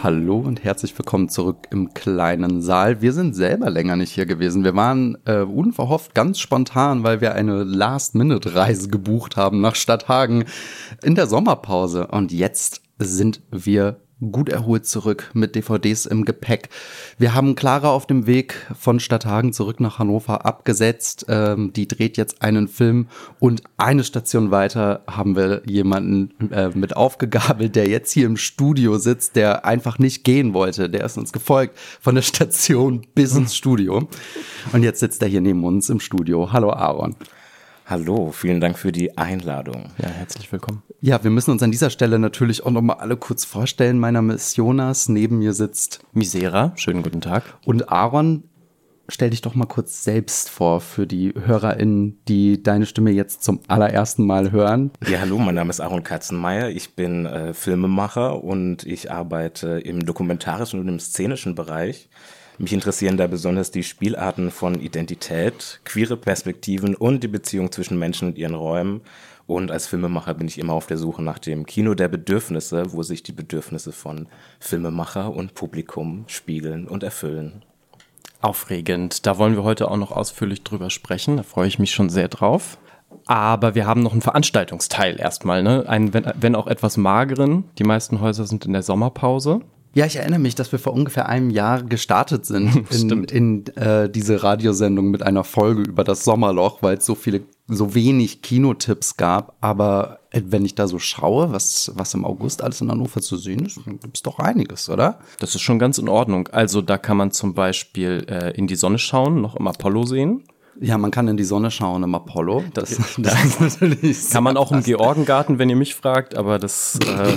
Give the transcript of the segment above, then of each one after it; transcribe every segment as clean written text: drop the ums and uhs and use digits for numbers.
Hallo und herzlich willkommen zurück im kleinen Saal. Wir sind selber länger nicht hier gewesen. Wir waren unverhofft ganz spontan, weil wir eine Last-Minute-Reise gebucht haben nach Stadthagen in der Sommerpause. Und jetzt sind wir gut erholt zurück mit DVDs im Gepäck. Wir haben Clara auf dem Weg von Stadthagen zurück nach Hannover abgesetzt. Die dreht jetzt einen Film und eine Station weiter haben wir jemanden mit aufgegabelt, der jetzt hier im Studio sitzt, der einfach nicht gehen wollte. Der ist uns gefolgt von der Station bis ins Studio. Und jetzt sitzt er hier neben uns im Studio. Hallo Aaron. Hallo, vielen Dank für die Einladung. Ja, herzlich willkommen. Ja, wir müssen uns an dieser Stelle natürlich auch nochmal alle kurz vorstellen. Mein Name ist Jonas, neben mir sitzt Misera, schönen guten Tag. Und Aaron, stell dich doch mal kurz selbst vor für die HörerInnen, die deine Stimme jetzt zum allerersten Mal hören. Ja, hallo, mein Name ist Aaron Katzenmeier, ich bin Filmemacher und ich arbeite im dokumentarischen und im szenischen Bereich. Mich interessieren da besonders die Spielarten von Identität, queere Perspektiven und die Beziehung zwischen Menschen und ihren Räumen. Und als Filmemacher bin ich immer auf der Suche nach dem Kino der Bedürfnisse, wo sich die Bedürfnisse von Filmemacher und Publikum spiegeln und erfüllen. Aufregend. Da wollen wir heute auch noch ausführlich drüber sprechen. Da freue ich mich schon sehr drauf. Aber wir haben noch einen Veranstaltungsteil erstmal, ne? Einen, wenn auch etwas mageren. Die meisten Häuser sind in der Sommerpause. Ja, ich erinnere mich, dass wir vor ungefähr einem Jahr gestartet sind in diese Radiosendung mit einer Folge über das Sommerloch, weil es so wenig Kinotipps gab. Aber wenn ich da so schaue, was im August alles in Hannover zu sehen ist, dann gibt es doch einiges, oder? Das ist schon ganz in Ordnung. Also da kann man zum Beispiel in die Sonne schauen, noch im Apollo sehen. Ja, man kann in die Sonne schauen im Apollo. Das ist natürlich kann man auch im Georgengarten, wenn ihr mich fragt, aber das...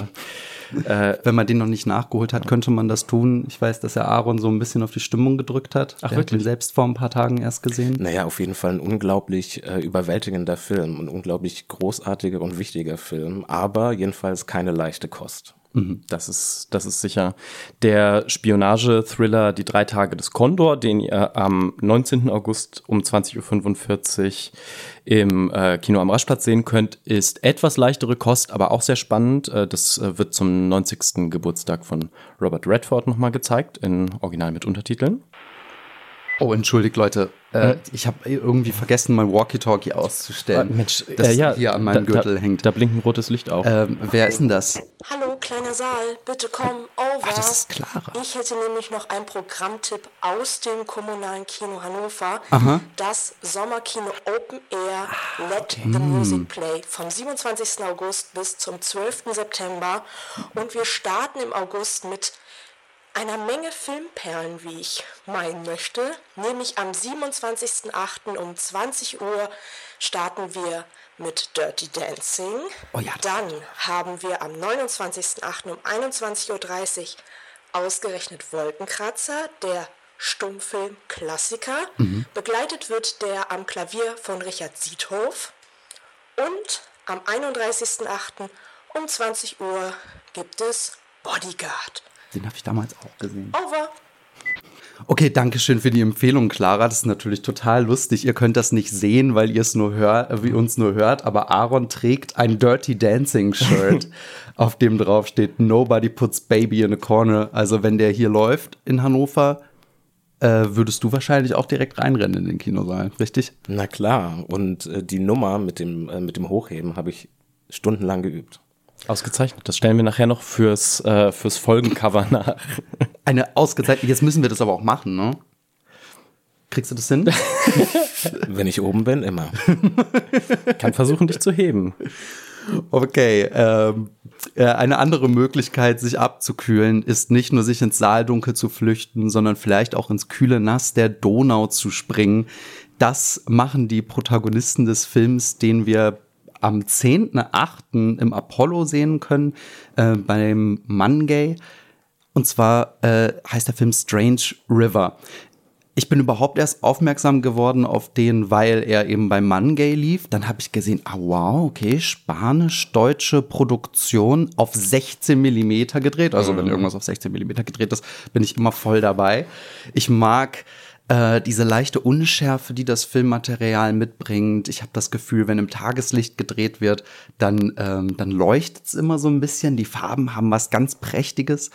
wenn man den noch nicht nachgeholt hat, könnte man das tun. Ich weiß, dass Aaron so ein bisschen auf die Stimmung gedrückt hat. Ach, der wirklich? Hat ihn selbst vor ein paar Tagen erst gesehen. Naja, auf jeden Fall ein unglaublich überwältigender Film, ein unglaublich großartiger und wichtiger Film, aber jedenfalls keine leichte Kost. Das ist sicher der Spionage-Thriller Die 3 Tage des Kondor, den ihr am 19. August um 20.45 Uhr im Kino am Raschplatz sehen könnt, ist etwas leichtere Kost, aber auch sehr spannend. Das wird zum 90. Geburtstag von Robert Redford nochmal gezeigt, in Original mit Untertiteln. Oh, entschuldigt, Leute. Ich habe irgendwie vergessen, mein Walkie-Talkie auszustellen. Mensch, das hier an meinem Gürtel hängt. Da blinkt ein rotes Licht auf. Wer ist denn das? Hallo, kleiner Saal, bitte komm, over. Ach, das ist Clara. Ich hätte nämlich noch einen Programmtipp aus dem kommunalen Kino Hannover. Aha. Das Sommerkino Open Air Let the Music Play vom 27. August bis zum 12. September. Und wir starten im August mit einer Menge Filmperlen, wie ich meinen möchte. Nämlich am 27.08. um 20 Uhr starten wir mit Dirty Dancing. Oh ja. Dann haben wir am 29.08. um 21.30 Uhr ausgerechnet Wolkenkratzer, der Stummfilm-Klassiker. Begleitet wird der am Klavier von Richard Siethof. Und am 31.08. um 20 Uhr gibt es Bodyguard. Den habe ich damals auch gesehen. Over. Okay, danke schön für die Empfehlung, Clara. Das ist natürlich total lustig. Ihr könnt das nicht sehen, weil ihr es nur hört, wie uns nur hört. Aber Aaron trägt ein Dirty Dancing Shirt, auf dem drauf steht Nobody puts baby in a corner. Also wenn der hier läuft in Hannover, würdest du wahrscheinlich auch direkt reinrennen in den Kinosaal, richtig? Na klar, und die Nummer mit dem Hochheben habe ich stundenlang geübt. Ausgezeichnet. Das stellen wir nachher noch fürs Folgencover nach. Eine ausgezeichnete. Jetzt müssen wir das aber auch machen, ne? Kriegst du das hin? Wenn ich oben bin, immer. Kann versuchen, dich zu heben. Okay. Eine andere Möglichkeit, sich abzukühlen, ist nicht nur sich ins Saaldunkel zu flüchten, sondern vielleicht auch ins kühle Nass der Donau zu springen. Das machen die Protagonisten des Films, den wir am 10.8. im Apollo sehen können, beim Mangay. Und zwar heißt der Film Strange River. Ich bin überhaupt erst aufmerksam geworden auf den, weil er eben beim Mangay lief. Dann habe ich gesehen, wow, okay, spanisch-deutsche Produktion auf 16 mm gedreht. Also wenn irgendwas auf 16 mm gedreht ist, bin ich immer voll dabei. Ich mag diese leichte Unschärfe, die das Filmmaterial mitbringt. Ich habe das Gefühl, wenn im Tageslicht gedreht wird, dann leuchtet es immer so ein bisschen. Die Farben haben was ganz Prächtiges.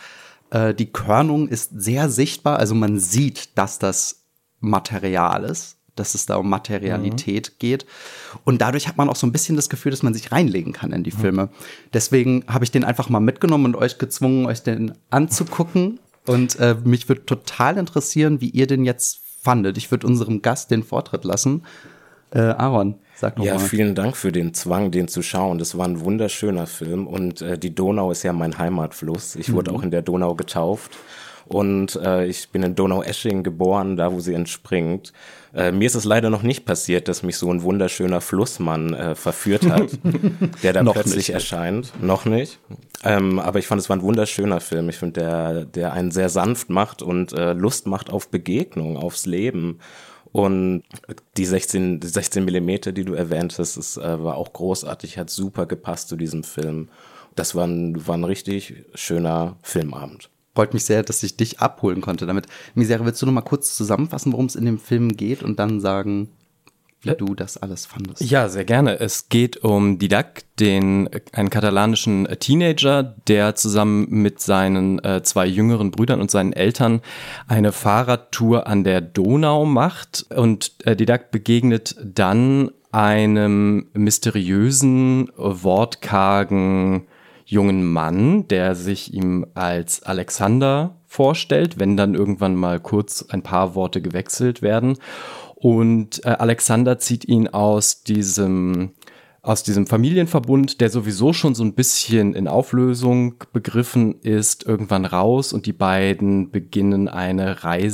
Die Körnung ist sehr sichtbar, also man sieht, dass das Material ist, dass es da um Materialität geht. Und dadurch hat man auch so ein bisschen das Gefühl, dass man sich reinlegen kann in die Filme. Deswegen habe ich den einfach mal mitgenommen und euch gezwungen, euch den anzugucken. Und mich würde total interessieren, wie ihr den jetzt fandet. Ich würde unserem Gast den Vortritt lassen. Aaron, sag doch mal. Ja, vielen Dank für den Zwang, den zu schauen. Das war ein wunderschöner Film und die Donau ist ja mein Heimatfluss. Ich wurde auch in der Donau getauft und ich bin in Donaueschingen geboren, da wo sie entspringt. Mir ist es leider noch nicht passiert, dass mich so ein wunderschöner Flussmann verführt hat, der da plötzlich erscheint. Noch nicht. Aber ich fand, es war ein wunderschöner Film. Ich finde, der einen sehr sanft macht und Lust macht auf Begegnung, aufs Leben. Und die 16 Millimeter, die du erwähnt hast, war auch großartig, hat super gepasst zu diesem Film. Das war ein richtig schöner Filmabend. Freut mich sehr, dass ich dich abholen konnte damit. Misere, willst du noch mal kurz zusammenfassen, worum es in dem Film geht und dann sagen, wie du das alles fandest? Ja, sehr gerne. Es geht um Didac, einen katalanischen Teenager, der zusammen mit seinen 2 jüngeren Brüdern und seinen Eltern eine Fahrradtour an der Donau macht. Und Didac begegnet dann einem mysteriösen, wortkargen jungen Mann, der sich ihm als Alexander vorstellt, wenn dann irgendwann mal kurz ein paar Worte gewechselt werden. Und Alexander zieht ihn aus diesem Familienverbund, der sowieso schon so ein bisschen in Auflösung begriffen ist, irgendwann raus und die beiden beginnen eine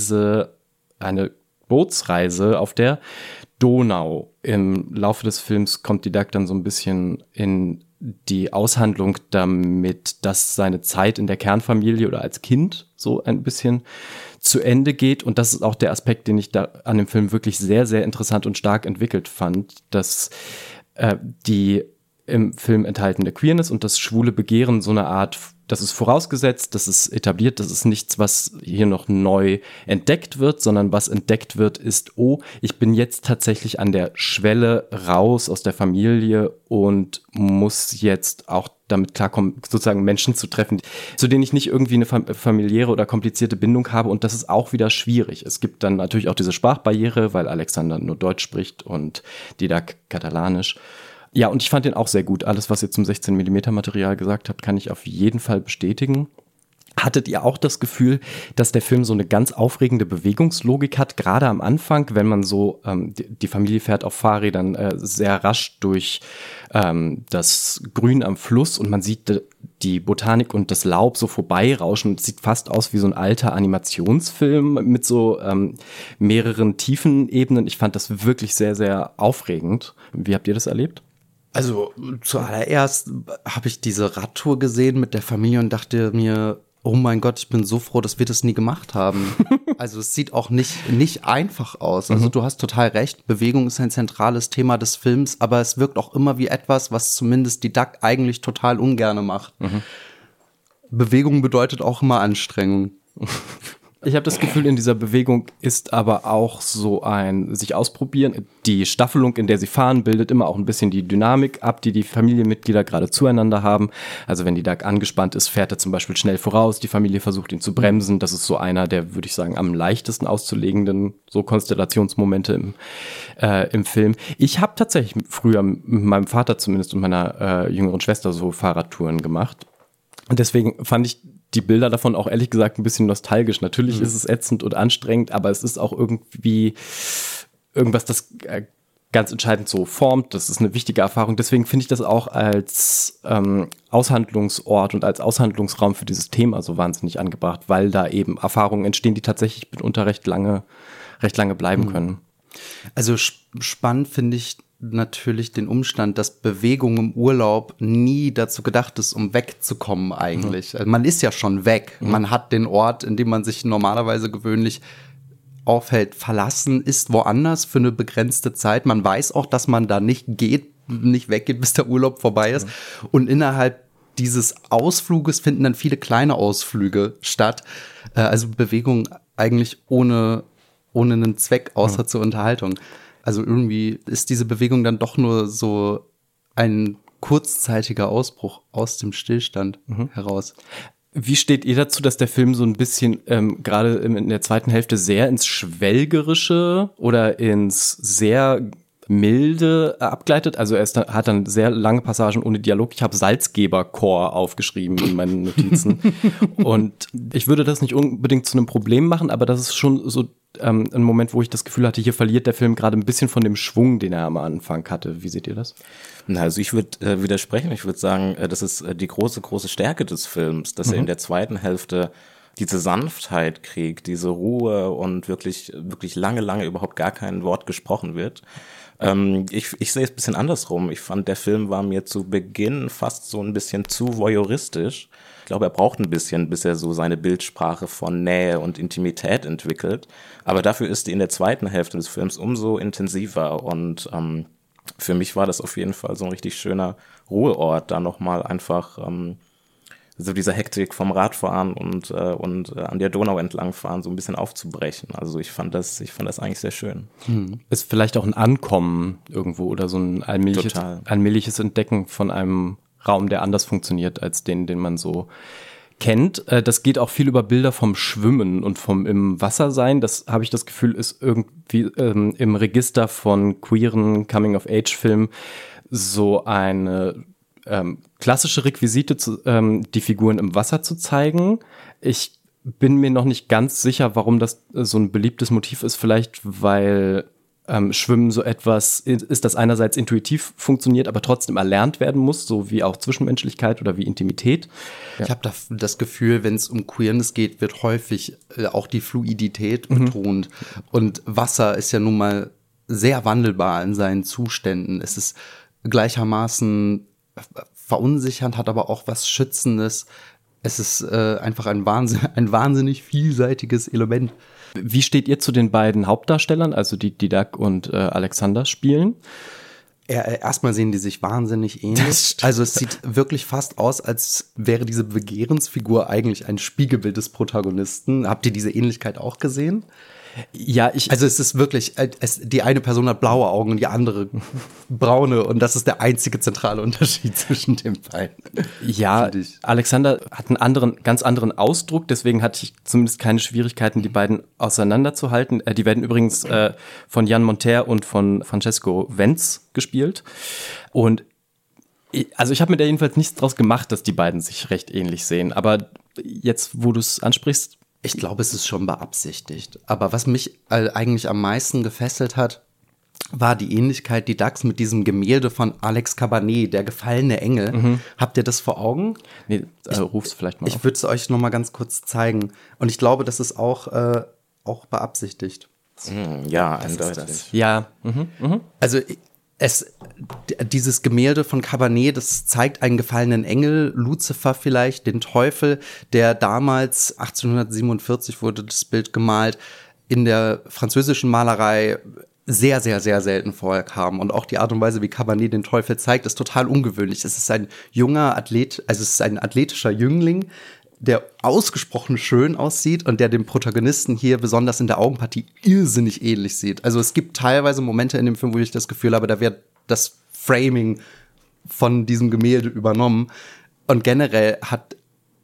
Bootsreise auf der Donau. Im Laufe des Films kommt Didac dann so ein bisschen in die Aushandlung damit, dass seine Zeit in der Kernfamilie oder als Kind so ein bisschen zu Ende geht. Und das ist auch der Aspekt, den ich da an dem Film wirklich sehr, sehr interessant und stark entwickelt fand, dass die im Film enthaltene Queerness und das schwule Begehren so eine Art, das ist vorausgesetzt, das ist etabliert, das ist nichts, was hier noch neu entdeckt wird, sondern was entdeckt wird, ist, oh, ich bin jetzt tatsächlich an der Schwelle raus aus der Familie und muss jetzt auch damit klarkommen, sozusagen Menschen zu treffen, zu denen ich nicht irgendwie eine familiäre oder komplizierte Bindung habe, und das ist auch wieder schwierig. Es gibt dann natürlich auch diese Sprachbarriere, weil Alexander nur Deutsch spricht und Didac Katalanisch. Ja, und ich fand den auch sehr gut. Alles, was ihr zum 16mm Material gesagt habt, kann ich auf jeden Fall bestätigen. Hattet ihr auch das Gefühl, dass der Film so eine ganz aufregende Bewegungslogik hat, gerade am Anfang, wenn man so, die Familie fährt auf Fahrrädern sehr rasch durch das Grün am Fluss und man sieht die Botanik und das Laub so vorbeirauschen. Es sieht fast aus wie so ein alter Animationsfilm mit so mehreren Tiefenebenen. Ich fand das wirklich sehr, sehr aufregend. Wie habt ihr das erlebt? Also zuallererst habe ich diese Radtour gesehen mit der Familie und dachte mir, oh mein Gott, ich bin so froh, dass wir das nie gemacht haben. Also es sieht auch nicht einfach aus. Also du hast total recht, Bewegung ist ein zentrales Thema des Films, aber es wirkt auch immer wie etwas, was zumindest Didac eigentlich total ungerne macht. Bewegung bedeutet auch immer Anstrengung. Ich habe das Gefühl, in dieser Bewegung ist aber auch so ein sich ausprobieren. Die Staffelung, in der sie fahren, bildet immer auch ein bisschen die Dynamik ab, die Familienmitglieder gerade zueinander haben. Also wenn Didac angespannt ist, fährt er zum Beispiel schnell voraus. Die Familie versucht ihn zu bremsen. Das ist so einer der, würde ich sagen, am leichtesten auszulegenden so Konstellationsmomente im Film. Ich habe tatsächlich früher mit meinem Vater zumindest und meiner jüngeren Schwester so Fahrradtouren gemacht. Und deswegen fand ich die Bilder davon auch ehrlich gesagt ein bisschen nostalgisch. Natürlich ist es ätzend und anstrengend, aber es ist auch irgendwie irgendwas, das ganz entscheidend so formt. Das ist eine wichtige Erfahrung. Deswegen finde ich das auch als Aushandlungsort und als Aushandlungsraum für dieses Thema so wahnsinnig angebracht, weil da eben Erfahrungen entstehen, die tatsächlich mitunter recht lange bleiben können. Also spannend finde ich natürlich den Umstand, dass Bewegung im Urlaub nie dazu gedacht ist, um wegzukommen eigentlich. Also man ist ja schon weg. Man hat den Ort, in dem man sich normalerweise gewöhnlich aufhält, verlassen, ist woanders für eine begrenzte Zeit. Man weiß auch, dass man da nicht weggeht, bis der Urlaub vorbei ist. Und innerhalb dieses Ausfluges finden dann viele kleine Ausflüge statt. Also Bewegung eigentlich ohne einen Zweck, außer zur Unterhaltung. Also irgendwie ist diese Bewegung dann doch nur so ein kurzzeitiger Ausbruch aus dem Stillstand heraus. Wie steht ihr dazu, dass der Film so ein bisschen gerade in der zweiten Hälfte sehr ins Schwelgerische oder ins sehr milde abgleitet? Also hat dann sehr lange Passagen ohne Dialog. Ich habe Salzgeberchor aufgeschrieben in meinen Notizen. Und ich würde das nicht unbedingt zu einem Problem machen, aber das ist schon so ein Moment, wo ich das Gefühl hatte, hier verliert der Film gerade ein bisschen von dem Schwung, den er am Anfang hatte. Wie seht ihr das? Also ich würde widersprechen. Ich würde sagen, das ist die große, große Stärke des Films, dass er in der zweiten Hälfte diese Sanftheit kriegt, diese Ruhe und wirklich, wirklich lange, lange überhaupt gar kein Wort gesprochen wird. Ich sehe es ein bisschen andersrum. Ich fand, der Film war mir zu Beginn fast so ein bisschen zu voyeuristisch. Ich glaube, er braucht ein bisschen, bis er so seine Bildsprache von Nähe und Intimität entwickelt. Aber dafür ist die in der zweiten Hälfte des Films umso intensiver. Und für mich war das auf jeden Fall so ein richtig schöner Ruheort, da nochmal einfach so dieser Hektik vom Radfahren und an der Donau entlangfahren so ein bisschen aufzubrechen. Also ich fand das eigentlich sehr schön. Ist vielleicht auch ein Ankommen irgendwo oder so ein allmähliches Entdecken von einem Raum, der anders funktioniert als den man so kennt. Das geht auch viel über Bilder vom Schwimmen und vom im Wasser sein. Das habe ich das Gefühl, ist irgendwie im Register von queeren Coming-of-Age-Filmen so eine klassische Requisite, die Figuren im Wasser zu zeigen. Ich bin mir noch nicht ganz sicher, warum das so ein beliebtes Motiv ist. Vielleicht, weil Schwimmen so etwas ist, das einerseits intuitiv funktioniert, aber trotzdem erlernt werden muss, so wie auch Zwischenmenschlichkeit oder wie Intimität. Ja. Ich habe das Gefühl, wenn es um Queerness geht, wird häufig auch die Fluidität betont. Und Wasser ist ja nun mal sehr wandelbar in seinen Zuständen. Es ist gleichermaßen verunsichernd, hat aber auch was Schützendes. Es ist einfach ein wahnsinnig vielseitiges Element. Wie steht ihr zu den beiden Hauptdarstellern, also die Didac und Alexander spielen? Erstmal sehen die sich wahnsinnig ähnlich. Also es sieht wirklich fast aus, als wäre diese Begehrensfigur eigentlich ein Spiegelbild des Protagonisten. Habt ihr diese Ähnlichkeit auch gesehen? Ja, also es ist wirklich, die eine Person hat blaue Augen und die andere braune und das ist der einzige zentrale Unterschied zwischen den beiden. Ja, Alexander hat einen ganz anderen Ausdruck, deswegen hatte ich zumindest keine Schwierigkeiten, die beiden auseinanderzuhalten. Die werden übrigens von Jan Monter und von Francesco Wenz gespielt. Und also ich habe mir da jedenfalls nichts draus gemacht, dass die beiden sich recht ähnlich sehen. Aber jetzt, wo du es ansprichst, ich glaube, es ist schon beabsichtigt. Aber was mich eigentlich am meisten gefesselt hat, war die Ähnlichkeit Didacs mit diesem Gemälde von Alex Cabanet, der gefallene Engel. Habt ihr das vor Augen? Nee, ruf's vielleicht mal auf. Ich würde es euch noch mal ganz kurz zeigen. Und ich glaube, das ist auch beabsichtigt. Ja, eindeutig. Ja. Also dieses Gemälde von Cabanet, das zeigt einen gefallenen Engel, Luzifer vielleicht, den Teufel, der damals, 1847 wurde das Bild gemalt, in der französischen Malerei sehr, sehr, sehr selten vorkam. Und auch die Art und Weise, wie Cabanet den Teufel zeigt, ist total ungewöhnlich. Es ist ein junger Athlet, also es ist ein athletischer Jüngling, der ausgesprochen schön aussieht und der dem Protagonisten hier besonders in der Augenpartie irrsinnig ähnlich sieht. Also es gibt teilweise Momente in dem Film, wo ich das Gefühl habe, da wird das Framing von diesem Gemälde übernommen. Und generell hat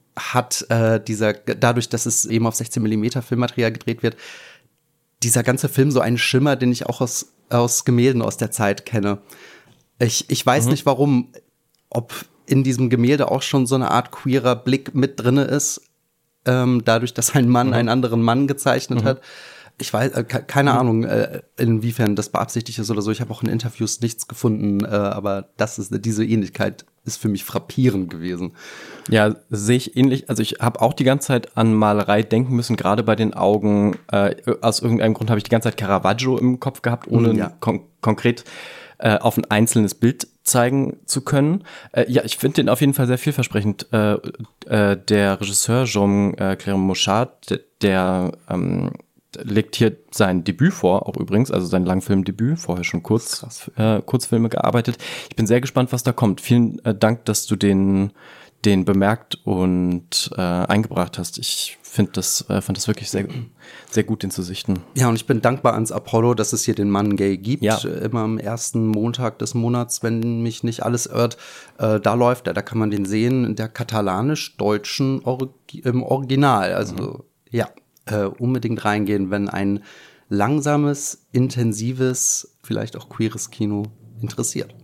dadurch, dass es eben auf 16 mm Filmmaterial gedreht wird, dieser ganze Film so einen Schimmer, den ich auch aus Gemälden aus der Zeit kenne. Ich weiß nicht warum, ob in diesem Gemälde auch schon so eine Art queerer Blick mit drinne ist, dadurch, dass ein Mann einen anderen Mann gezeichnet hat. Ich weiß, keine Ahnung, inwiefern das beabsichtigt ist oder so. Ich habe auch in Interviews nichts gefunden, aber diese Ähnlichkeit ist für mich frappierend gewesen. Ja, sehe ich ähnlich. Also ich habe auch die ganze Zeit an Malerei denken müssen, gerade bei den Augen. Aus irgendeinem Grund habe ich die ganze Zeit Caravaggio im Kopf gehabt, ohne konkret auf ein einzelnes Bild zeigen zu können. Ja, ich finde den auf jeden Fall sehr vielversprechend. Der Regisseur Jean-Claire Mochard, der legt hier sein Debüt vor, auch übrigens, also sein Langfilmdebüt, vorher schon Kurzfilme gearbeitet. Ich bin sehr gespannt, was da kommt. Vielen Dank, dass du den den bemerkt und eingebracht hast. Ich fand das wirklich sehr, sehr gut, den zu sichten. Ja, und ich bin dankbar ans Apollo, dass es hier den Mann Gay gibt. Ja. Immer am ersten Montag des Monats, wenn mich nicht alles irrt. Da läuft er, da kann man den sehen in der katalanisch-deutschen im Original. Also unbedingt reingehen, wenn ein langsames, intensives, vielleicht auch queeres Kino interessiert.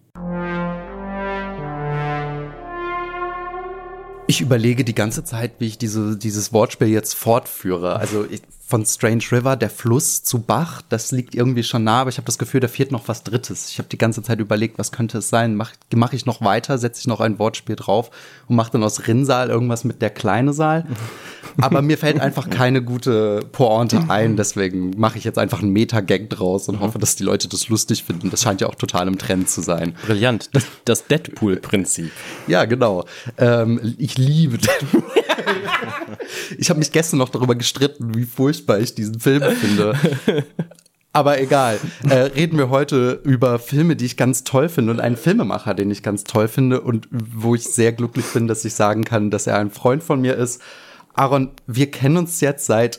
Ich überlege die ganze Zeit, wie ich dieses Wortspiel jetzt fortführe. Also von Strange River, der Fluss zu Bach, das liegt irgendwie schon nah, aber ich habe das Gefühl, da fehlt noch was Drittes. Ich habe die ganze Zeit überlegt, was könnte es sein? Mach ich noch weiter, setze ich noch ein Wortspiel drauf und mache dann aus Rinnsal irgendwas mit der kleine Saal. Aber mir fällt einfach keine gute Pointe ein, deswegen mache ich jetzt einfach einen Meta-Gag draus und hoffe, dass die Leute das lustig finden. Das scheint ja auch total im Trend zu sein. Brillant, das Deadpool-Prinzip. Ja, genau. Ich liebe Deadpool. Ich habe mich gestern noch darüber gestritten, wie furchtbar ich diesen Film finde. Aber egal. Reden wir heute über Filme, die ich ganz toll finde und einen Filmemacher, den ich ganz toll finde und wo ich sehr glücklich bin, dass ich sagen kann, dass er ein Freund von mir ist. Aaron, wir kennen uns jetzt seit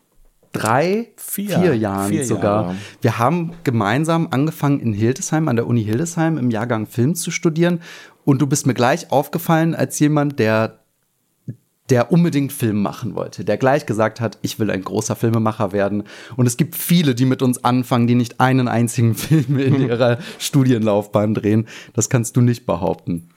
4 Jahren sogar. Jahre. Wir haben gemeinsam angefangen in Hildesheim, an der Uni Hildesheim, im Jahrgang Film zu studieren. Und du bist mir gleich aufgefallen als jemand, der unbedingt Film machen wollte, der gleich gesagt hat, ich will ein großer Filmemacher werden. Und es gibt viele, die mit uns anfangen, die nicht einen einzigen Film in ihrer Studienlaufbahn drehen. Das kannst du nicht behaupten.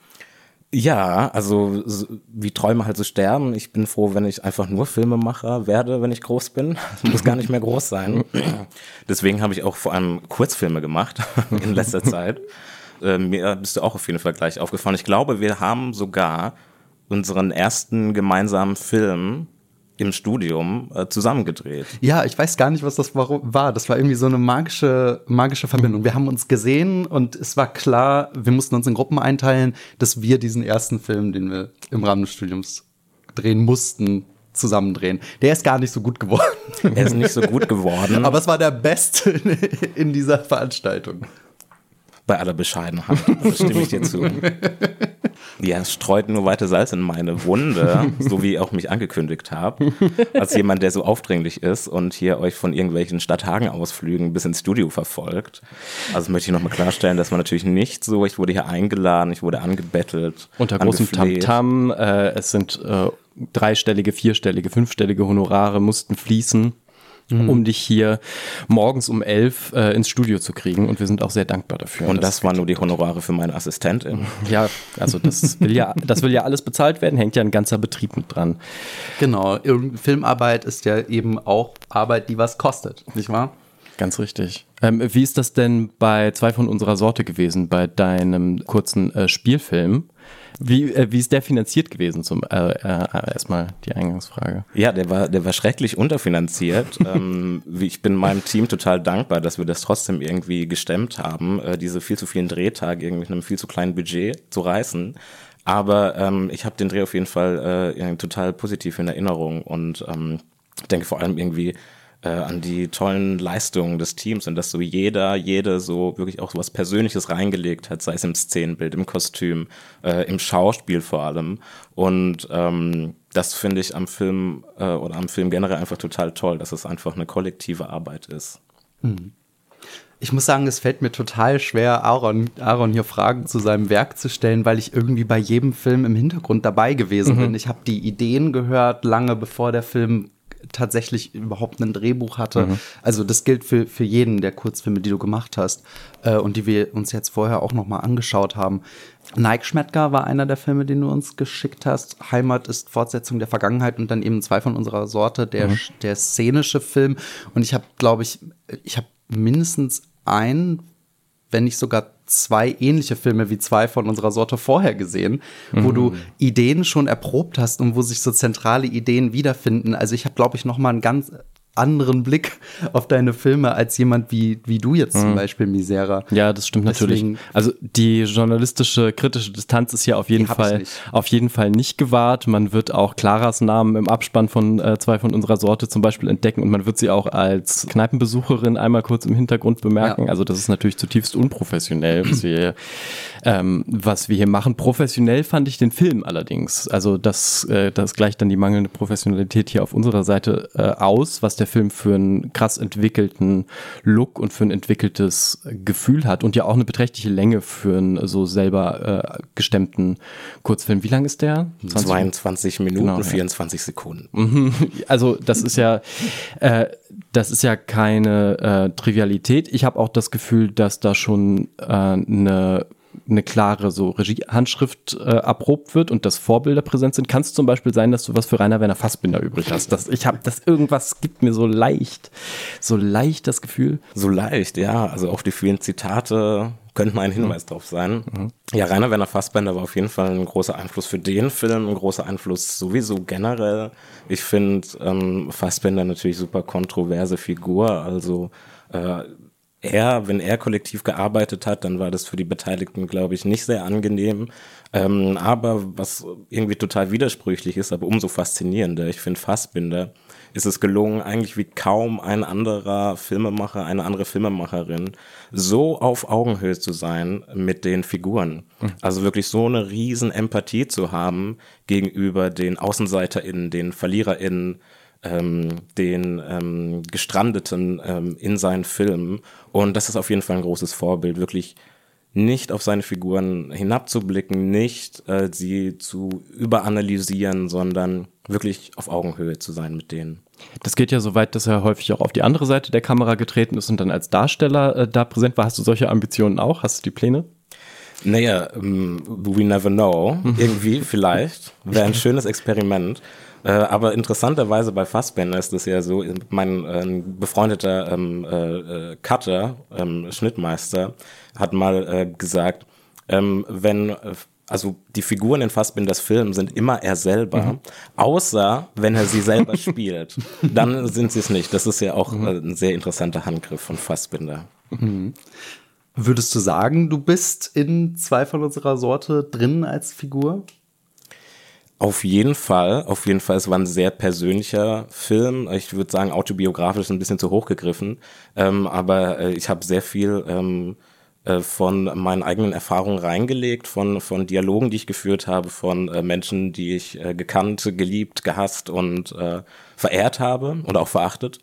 Ja, also wie Träume halt so sterben. Ich bin froh, wenn ich einfach nur Filmemacher werde, wenn ich groß bin. Es muss gar nicht mehr groß sein. Deswegen habe ich auch vor allem Kurzfilme gemacht in letzter Zeit. Mir bist du auch auf jeden Fall gleich aufgefallen. Ich glaube, wir haben sogar unseren ersten gemeinsamen Film im Studium zusammengedreht. Ja, ich weiß gar nicht, was das war. Das war irgendwie so eine magische Verbindung. Wir haben uns gesehen und es war klar, wir mussten uns in Gruppen einteilen, dass wir diesen ersten Film, den wir im Rahmen des Studiums drehen mussten, zusammendrehen. Der ist gar nicht so gut geworden. Er ist nicht so gut geworden. Aber es war der Beste in dieser Veranstaltung. Bei aller Bescheidenheit, das stimme ich dir zu. Ja, es streut nur weiter Salz in meine Wunde, so wie ich auch mich angekündigt habe, als jemand, der so aufdringlich ist und hier euch von irgendwelchen Stadthagen-Ausflügen bis ins Studio verfolgt. Also möchte ich nochmal klarstellen, das war natürlich nicht so. Ich wurde hier eingeladen, ich wurde angebettelt. Unter großem Tamtam, es sind dreistellige, vierstellige, fünfstellige Honorare mussten fließen, um dich hier morgens um 11 ins Studio zu kriegen. Und wir sind auch sehr dankbar dafür. Und das waren nur die Honorare für meine Assistentin. Ja, also das will ja alles bezahlt werden, hängt ja ein ganzer Betrieb mit dran. Genau, Filmarbeit ist ja eben auch Arbeit, die was kostet, nicht wahr? Ganz richtig. Wie ist das denn bei 2 von unserer Sorte gewesen, bei deinem kurzen Spielfilm? Wie ist der finanziert gewesen? Erstmal die Eingangsfrage. Ja, der war schrecklich unterfinanziert. Ich bin meinem Team total dankbar, dass wir das trotzdem irgendwie gestemmt haben, diese viel zu vielen Drehtage irgendwie mit einem viel zu kleinen Budget zu reißen. Aber ich habe den Dreh auf jeden Fall total positiv in Erinnerung und denke vor allem irgendwie an die tollen Leistungen des Teams und dass so jede so wirklich auch so was Persönliches reingelegt hat, sei es im Szenenbild, im Kostüm, im Schauspiel vor allem. Und das finde ich am Film oder am Film generell einfach total toll, dass es einfach eine kollektive Arbeit ist. Ich muss sagen, es fällt mir total schwer, Aaron hier Fragen zu seinem Werk zu stellen, weil ich irgendwie bei jedem Film im Hintergrund dabei gewesen bin. Ich habe die Ideen gehört, lange bevor der Film tatsächlich überhaupt ein Drehbuch hatte. Also das gilt für jeden der Kurzfilme, die du gemacht hast und die wir uns jetzt vorher auch noch mal angeschaut haben. Nike Schmettger war einer der Filme, den du uns geschickt hast. Heimat ist Fortsetzung der Vergangenheit und dann eben 2 von unserer Sorte, der szenische Film. Und ich habe, glaube ich, mindestens wenn nicht sogar 2 ähnliche Filme wie 2 von unserer Sorte vorher gesehen, wo du Ideen schon erprobt hast und wo sich so zentrale Ideen wiederfinden. Also ich habe, glaube ich, noch mal ein anderen Blick auf deine Filme als jemand wie du jetzt zum Beispiel, Misera. Ja, das stimmt natürlich. Also die journalistische, kritische Distanz ist hier auf jeden Fall nicht gewahrt. Man wird auch Claras Namen im Abspann von zwei von unserer Sorte zum Beispiel entdecken und man wird sie auch als Kneipenbesucherin einmal kurz im Hintergrund bemerken. Ja. Also das ist natürlich zutiefst unprofessionell, was wir hier machen. Professionell fand ich den Film allerdings. Also das gleicht dann die mangelnde Professionalität hier auf unserer Seite aus, was der Film für einen krass entwickelten Look und für ein entwickeltes Gefühl hat und ja auch eine beträchtliche Länge für einen so selber gestemmten Kurzfilm. Wie lang ist der? 22 Minuten, genau, 24 Sekunden. Also das ist ja keine Trivialität. Ich habe auch das Gefühl, dass da schon eine klare so Regiehandschrift erprobt wird und dass Vorbilder präsent sind. Kann es zum Beispiel sein, dass du was für Rainer Werner Fassbinder übrig hast? Irgendwas gibt mir so leicht das Gefühl. So leicht, ja. Also auch die vielen Zitate könnten ein Hinweis drauf sein. Ja, Rainer Werner Fassbinder war auf jeden Fall ein großer Einfluss für den Film, ein großer Einfluss sowieso generell. Ich finde Fassbinder natürlich super kontroverse Figur, also wenn er kollektiv gearbeitet hat, dann war das für die Beteiligten, glaube ich, nicht sehr angenehm. Aber was irgendwie total widersprüchlich ist, aber umso faszinierender, ich finde Fassbinder, ist es gelungen, eigentlich wie kaum ein anderer Filmemacher, eine andere Filmemacherin, so auf Augenhöhe zu sein mit den Figuren. Also wirklich so eine riesen Empathie zu haben gegenüber den AußenseiterInnen, den VerliererInnen, den Gestrandeten in seinen Filmen. Und das ist auf jeden Fall ein großes Vorbild, wirklich nicht auf seine Figuren hinabzublicken, nicht sie zu überanalysieren, sondern wirklich auf Augenhöhe zu sein mit denen. Das geht ja so weit, dass er häufig auch auf die andere Seite der Kamera getreten ist und dann als Darsteller da präsent war. Hast du solche Ambitionen auch? Hast du die Pläne? Naja, we never know. Irgendwie vielleicht. Wäre ein schönes Experiment. Aber interessanterweise bei Fassbinder ist es ja so, mein befreundeter Cutter, Schnittmeister, hat mal gesagt, also die Figuren in Fassbinders Film sind immer er selber, außer wenn er sie selber spielt. Dann sind sie es nicht. Das ist ja auch ein sehr interessanter Handgriff von Fassbinder. Würdest du sagen, du bist in zwei von unserer Sorte drin als Figur? Auf jeden Fall. Es war ein sehr persönlicher Film. Ich würde sagen, autobiografisch ist ein bisschen zu hoch gegriffen. Aber ich habe sehr viel von meinen eigenen Erfahrungen reingelegt, von Dialogen, die ich geführt habe, von Menschen, die ich gekannt, geliebt, gehasst und verehrt habe und auch verachtet.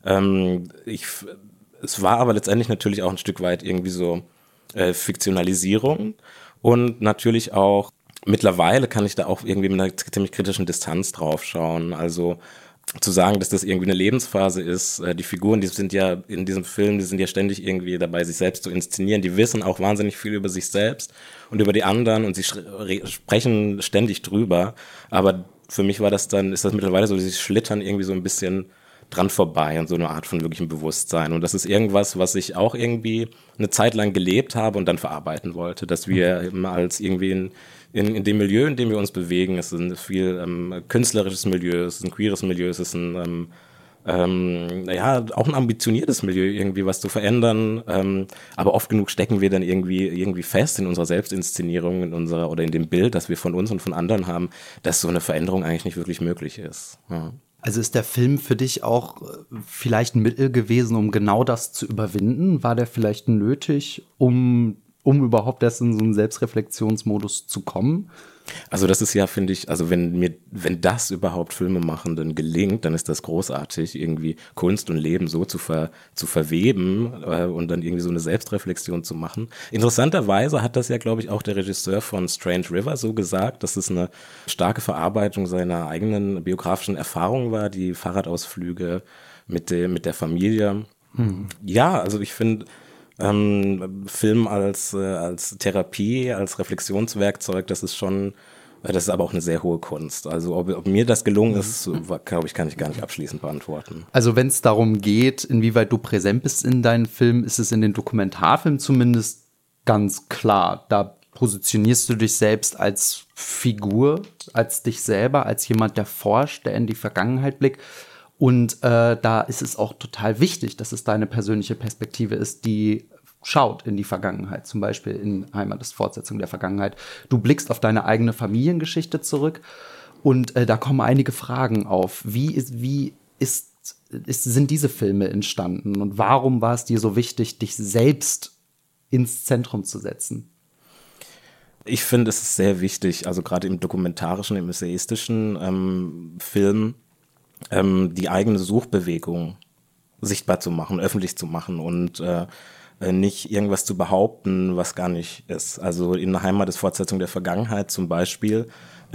Es war aber letztendlich natürlich auch ein Stück weit irgendwie so Fiktionalisierung und natürlich auch mittlerweile kann ich da auch irgendwie mit einer ziemlich kritischen Distanz drauf schauen. Also zu sagen, dass das irgendwie eine Lebensphase ist, die Figuren, die sind ja in diesem Film, die sind ja ständig irgendwie dabei, sich selbst zu inszenieren. Die wissen auch wahnsinnig viel über sich selbst und über die anderen und sie sprechen ständig drüber. Aber für mich ist das mittlerweile so, sie schlittern irgendwie so ein bisschen dran vorbei und so eine Art von wirklichem Bewusstsein. Und das ist irgendwas, was ich auch irgendwie eine Zeit lang gelebt habe und dann verarbeiten wollte, dass wir eben als irgendwie in dem Milieu, in dem wir uns bewegen, es ist ein viel künstlerisches Milieu, es ist ein queeres Milieu, es ist ein auch ein ambitioniertes Milieu, irgendwie was zu verändern, aber oft genug stecken wir dann irgendwie fest in unserer Selbstinszenierung, oder in dem Bild, das wir von uns und von anderen haben, dass so eine Veränderung eigentlich nicht wirklich möglich ist. Ja. Also ist der Film für dich auch vielleicht ein Mittel gewesen, um genau das zu überwinden? War der vielleicht nötig, um überhaupt erst in so einen Selbstreflexionsmodus zu kommen? Also das ist ja, finde ich, also wenn das überhaupt Filmemachenden gelingt, dann ist das großartig, irgendwie Kunst und Leben so zu verweben und dann irgendwie so eine Selbstreflexion zu machen. Interessanterweise hat das ja, glaube ich, auch der Regisseur von Strange River so gesagt, dass es eine starke Verarbeitung seiner eigenen biografischen Erfahrungen war, die Fahrradausflüge mit der Familie. Ja, also ich finde Film als Therapie, als Reflexionswerkzeug, das ist aber auch eine sehr hohe Kunst. Also ob mir das gelungen ist, glaube ich, kann ich gar nicht abschließend beantworten. Also wenn es darum geht, inwieweit du präsent bist in deinen Filmen, ist es in den Dokumentarfilmen zumindest ganz klar. Da positionierst du dich selbst als Figur, als dich selber, als jemand, der forscht, der in die Vergangenheit blickt. Und da ist es auch total wichtig, dass es deine persönliche Perspektive ist, die schaut in die Vergangenheit, zum Beispiel in Heimat ist Fortsetzung der Vergangenheit. Du blickst auf deine eigene Familiengeschichte zurück und da kommen einige Fragen auf. Wie sind diese Filme entstanden und warum war es dir so wichtig, dich selbst ins Zentrum zu setzen? Ich finde, es ist sehr wichtig, also gerade im dokumentarischen, im essayistischen Film, die eigene Suchbewegung sichtbar zu machen, öffentlich zu machen und nicht irgendwas zu behaupten, was gar nicht ist. Also in Heimat ist Fortsetzung der Vergangenheit zum Beispiel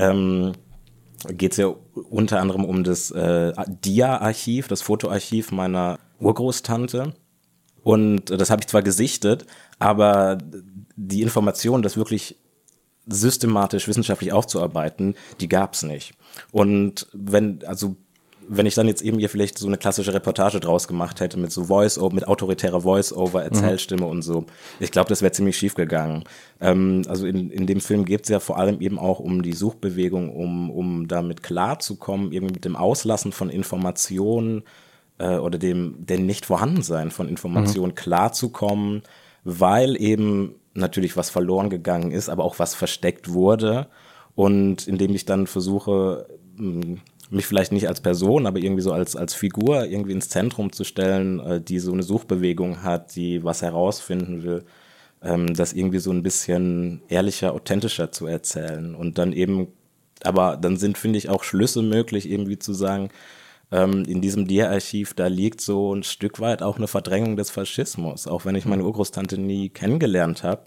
geht es ja unter anderem um das Dia-Archiv, das Fotoarchiv meiner Urgroßtante. Und das habe ich zwar gesichtet, aber die Information, das wirklich systematisch wissenschaftlich aufzuarbeiten, die gab es nicht. Und wenn ich dann jetzt eben hier vielleicht so eine klassische Reportage draus gemacht hätte mit so Voice-Over, mit autoritärer Voice-Over, Erzählstimme und so, ich glaube, das wäre ziemlich schief gegangen. Also in dem Film geht es ja vor allem eben auch um die Suchbewegung, um damit klarzukommen, irgendwie mit dem Auslassen von Informationen oder dem Nicht-Vorhandensein von Informationen klarzukommen, weil eben natürlich was verloren gegangen ist, aber auch was versteckt wurde. Und indem ich dann versuche, mich vielleicht nicht als Person, aber irgendwie so als Figur irgendwie ins Zentrum zu stellen, die so eine Suchbewegung hat, die was herausfinden will, das irgendwie so ein bisschen ehrlicher, authentischer zu erzählen. Und dann eben, aber dann sind, finde ich, auch Schlüsse möglich, irgendwie zu sagen, in diesem Dia-Archiv, da liegt so ein Stück weit auch eine Verdrängung des Faschismus, auch wenn ich meine Urgroßtante nie kennengelernt habe.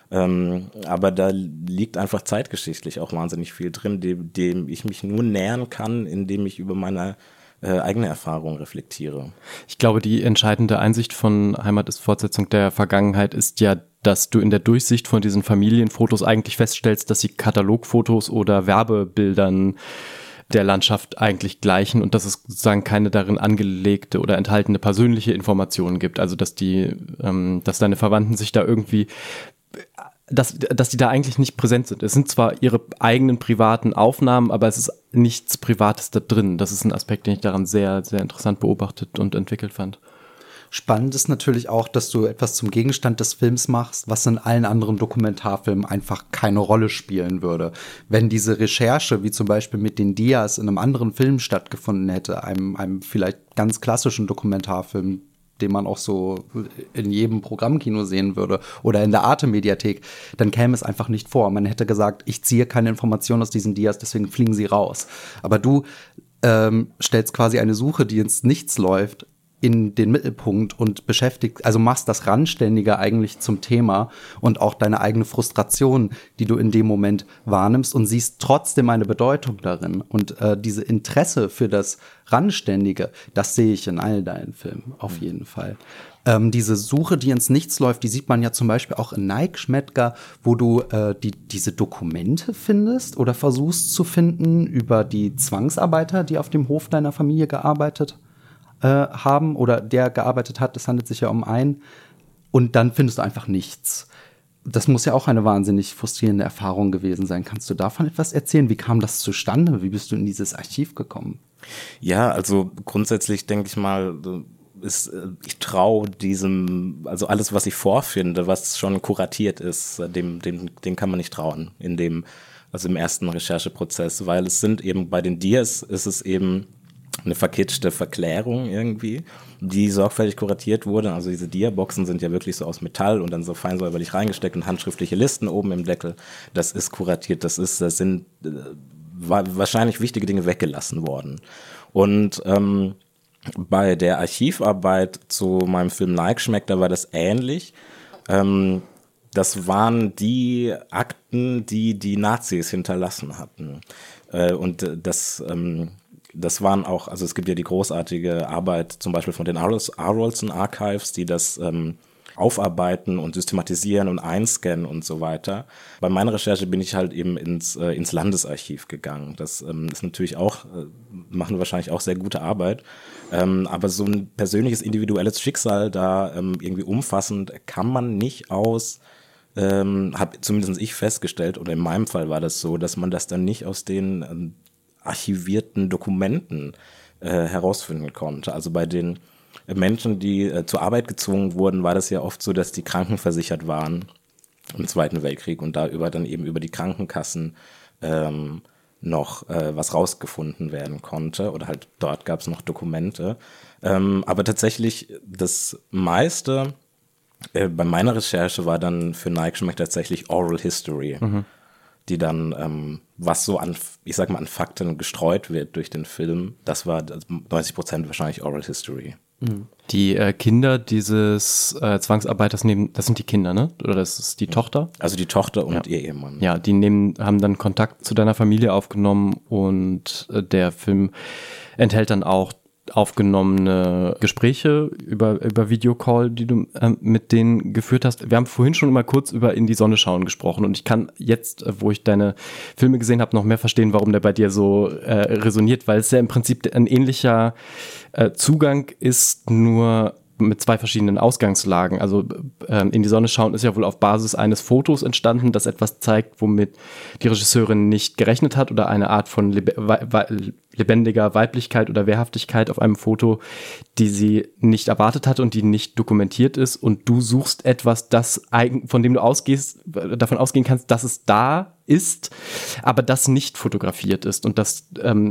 Aber da liegt einfach zeitgeschichtlich auch wahnsinnig viel drin, dem ich mich nur nähern kann, indem ich über meine eigene Erfahrung reflektiere. Ich glaube, die entscheidende Einsicht von Heimat ist Fortsetzung der Vergangenheit ist ja, dass du in der Durchsicht von diesen Familienfotos eigentlich feststellst, dass sie Katalogfotos oder Werbebildern der Landschaft eigentlich gleichen und dass es sozusagen keine darin angelegte oder enthaltene persönliche Informationen gibt. Also dass deine Verwandten sich da irgendwie dass die da eigentlich nicht präsent sind. Es sind zwar ihre eigenen privaten Aufnahmen, aber es ist nichts Privates da drin. Das ist ein Aspekt, den ich daran sehr, sehr interessant beobachtet und entwickelt fand. Spannend ist natürlich auch, dass du etwas zum Gegenstand des Films machst, was in allen anderen Dokumentarfilmen einfach keine Rolle spielen würde. Wenn diese Recherche, wie zum Beispiel mit den Dias, in einem anderen Film stattgefunden hätte, einem vielleicht ganz klassischen Dokumentarfilm, den man auch so in jedem Programmkino sehen würde oder in der Arte-Mediathek, dann käme es einfach nicht vor. Man hätte gesagt, ich ziehe keine Informationen aus diesen Dias, deswegen fliegen sie raus. Aber du stellst quasi eine Suche, die ins Nichts läuft, in den Mittelpunkt und beschäftigt, also machst das Randständige eigentlich zum Thema und auch deine eigene Frustration, die du in dem Moment wahrnimmst und siehst trotzdem eine Bedeutung darin. Und diese Interesse für das Randständige, das sehe ich in all deinen Filmen, auf jeden Fall. Diese Suche, die ins Nichts läuft, die sieht man ja zum Beispiel auch in Nike Schmettger, wo du diese Dokumente findest oder versuchst zu finden über die Zwangsarbeiter, die auf dem Hof deiner Familie gearbeitet haben oder der gearbeitet hat, es handelt sich ja um einen, und dann findest du einfach nichts. Das muss ja auch eine wahnsinnig frustrierende Erfahrung gewesen sein. Kannst du davon etwas erzählen? Wie kam das zustande? Wie bist du in dieses Archiv gekommen? Ja, also grundsätzlich denke ich mal, ich traue diesem, also alles, was ich vorfinde, was schon kuratiert ist, dem kann man nicht trauen also im ersten Rechercheprozess, weil es sind eben bei den Dias ist es eben eine verkitschte Verklärung irgendwie, die sorgfältig kuratiert wurde. Also diese Dia-Boxen sind ja wirklich so aus Metall und dann so fein säuberlich reingesteckt und handschriftliche Listen oben im Deckel. Das ist kuratiert, das sind wahrscheinlich wichtige Dinge weggelassen worden. Und bei der Archivarbeit zu meinem Film Nike Schmettger war das ähnlich. Das waren die Akten, die Nazis hinterlassen hatten. Und das waren auch, also es gibt ja die großartige Arbeit zum Beispiel von den Arolsen Archives, die das aufarbeiten und systematisieren und einscannen und so weiter. Bei meiner Recherche bin ich halt eben ins Landesarchiv gegangen. Das ist natürlich auch, machen wahrscheinlich auch sehr gute Arbeit. Aber so ein persönliches, individuelles Schicksal da irgendwie umfassend kann man nicht habe zumindest ich festgestellt, oder in meinem Fall war das so, dass man das dann nicht aus den archivierten Dokumenten herausfinden konnte. Also bei den Menschen, die zur Arbeit gezwungen wurden, war das ja oft so, dass die krankenversichert waren im Zweiten Weltkrieg und da dann eben über die Krankenkassen noch was rausgefunden werden konnte oder halt dort gab es noch Dokumente. Aber tatsächlich das meiste bei meiner Recherche war dann für Neichschmeck tatsächlich Oral History, die dann, was so an, ich sag mal, an Fakten gestreut wird durch den Film, das war 90% wahrscheinlich Oral History. Die Kinder dieses Zwangsarbeiters das sind die Kinder, ne? Oder das ist die Tochter? Also die Tochter und ihr Ehemann. Ja, die haben dann Kontakt zu deiner Familie aufgenommen und der Film enthält dann auch aufgenommene Gespräche über Videocall, die du mit denen geführt hast. Wir haben vorhin schon mal kurz über In die Sonne schauen gesprochen und ich kann jetzt, wo ich deine Filme gesehen habe, noch mehr verstehen, warum der bei dir so resoniert, weil es ja im Prinzip ein ähnlicher Zugang ist, nur mit zwei verschiedenen Ausgangslagen. Also In die Sonne schauen ist ja wohl auf Basis eines Fotos entstanden, das etwas zeigt, womit die Regisseurin nicht gerechnet hat oder eine Art von lebendiger Weiblichkeit oder Wehrhaftigkeit auf einem Foto, die sie nicht erwartet hatte und die nicht dokumentiert ist. Und du suchst etwas, von dem du davon ausgehen kannst, dass es da ist, aber das nicht fotografiert ist und das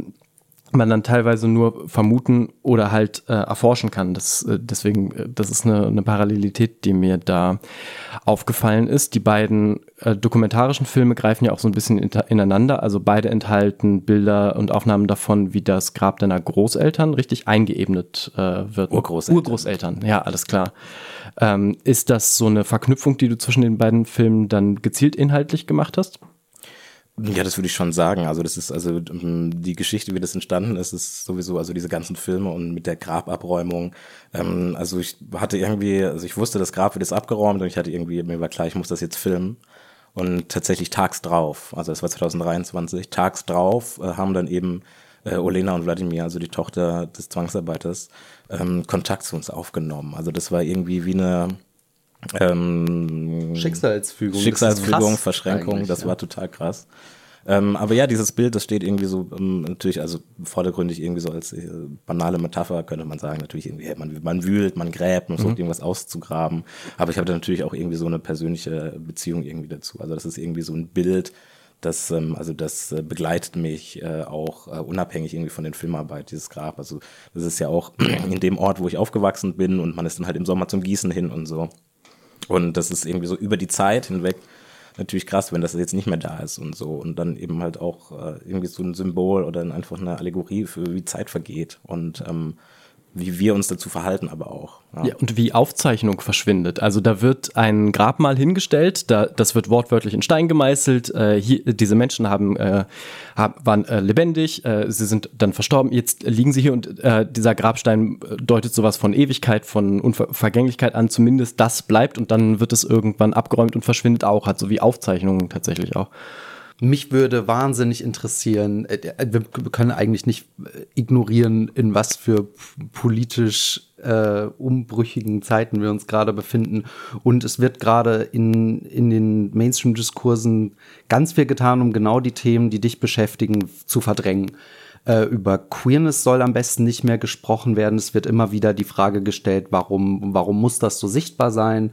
man dann teilweise nur vermuten oder halt erforschen kann. Deswegen, das ist eine Parallelität, die mir da aufgefallen ist. Die beiden dokumentarischen Filme greifen ja auch so ein bisschen ineinander. Also beide enthalten Bilder und Aufnahmen davon, wie das Grab deiner Großeltern richtig eingeebnet wird. Urgroßeltern, ja, alles klar. Ist das so eine Verknüpfung, die du zwischen den beiden Filmen dann gezielt inhaltlich gemacht hast? Ja, das würde ich schon sagen. Also das ist also die Geschichte, wie das entstanden ist, ist sowieso also diese ganzen Filme und mit der Grababräumung. Also ich wusste, das Grab wird jetzt abgeräumt und mir war klar, ich muss das jetzt filmen. Und tatsächlich tags drauf, also das war 2023, tags drauf haben dann eben Olena und Wladimir, also die Tochter des Zwangsarbeiters, Kontakt zu uns aufgenommen. Also das war irgendwie wie eine Schicksalsfügung, Verschränkung, das war total krass. Aber ja, dieses Bild, das steht irgendwie so, natürlich, also vordergründig irgendwie so als banale Metapher, könnte man sagen, natürlich irgendwie, man wühlt, man gräbt, man versucht irgendwas auszugraben, aber ich habe da natürlich auch irgendwie so eine persönliche Beziehung irgendwie dazu, also das ist irgendwie so ein Bild, das begleitet mich auch unabhängig irgendwie von der Filmarbeit, dieses Grab, also das ist ja auch in dem Ort, wo ich aufgewachsen bin und man ist dann halt im Sommer zum Gießen hin und so. Und das ist irgendwie so über die Zeit hinweg natürlich krass, wenn das jetzt nicht mehr da ist und so. Und dann eben halt auch irgendwie so ein Symbol oder einfach eine Allegorie für wie Zeit vergeht und wie wir uns dazu verhalten aber auch. Ja, und wie Aufzeichnung verschwindet. Also da wird ein Grabmal hingestellt, das wird wortwörtlich in Stein gemeißelt. Diese Menschen waren lebendig, sie sind dann verstorben, jetzt liegen sie hier und dieser Grabstein deutet sowas von Ewigkeit, von Unvergänglichkeit an, zumindest das bleibt und dann wird es irgendwann abgeräumt und verschwindet auch, hat so wie Aufzeichnungen tatsächlich auch. Mich würde wahnsinnig interessieren, wir können eigentlich nicht ignorieren, in was für politisch umbrüchigen Zeiten wir uns gerade befinden. Und es wird gerade in den Mainstream-Diskursen ganz viel getan, um genau die Themen, die dich beschäftigen, zu verdrängen. Über Queerness soll am besten nicht mehr gesprochen werden. Es wird immer wieder die Frage gestellt, warum muss das so sichtbar sein?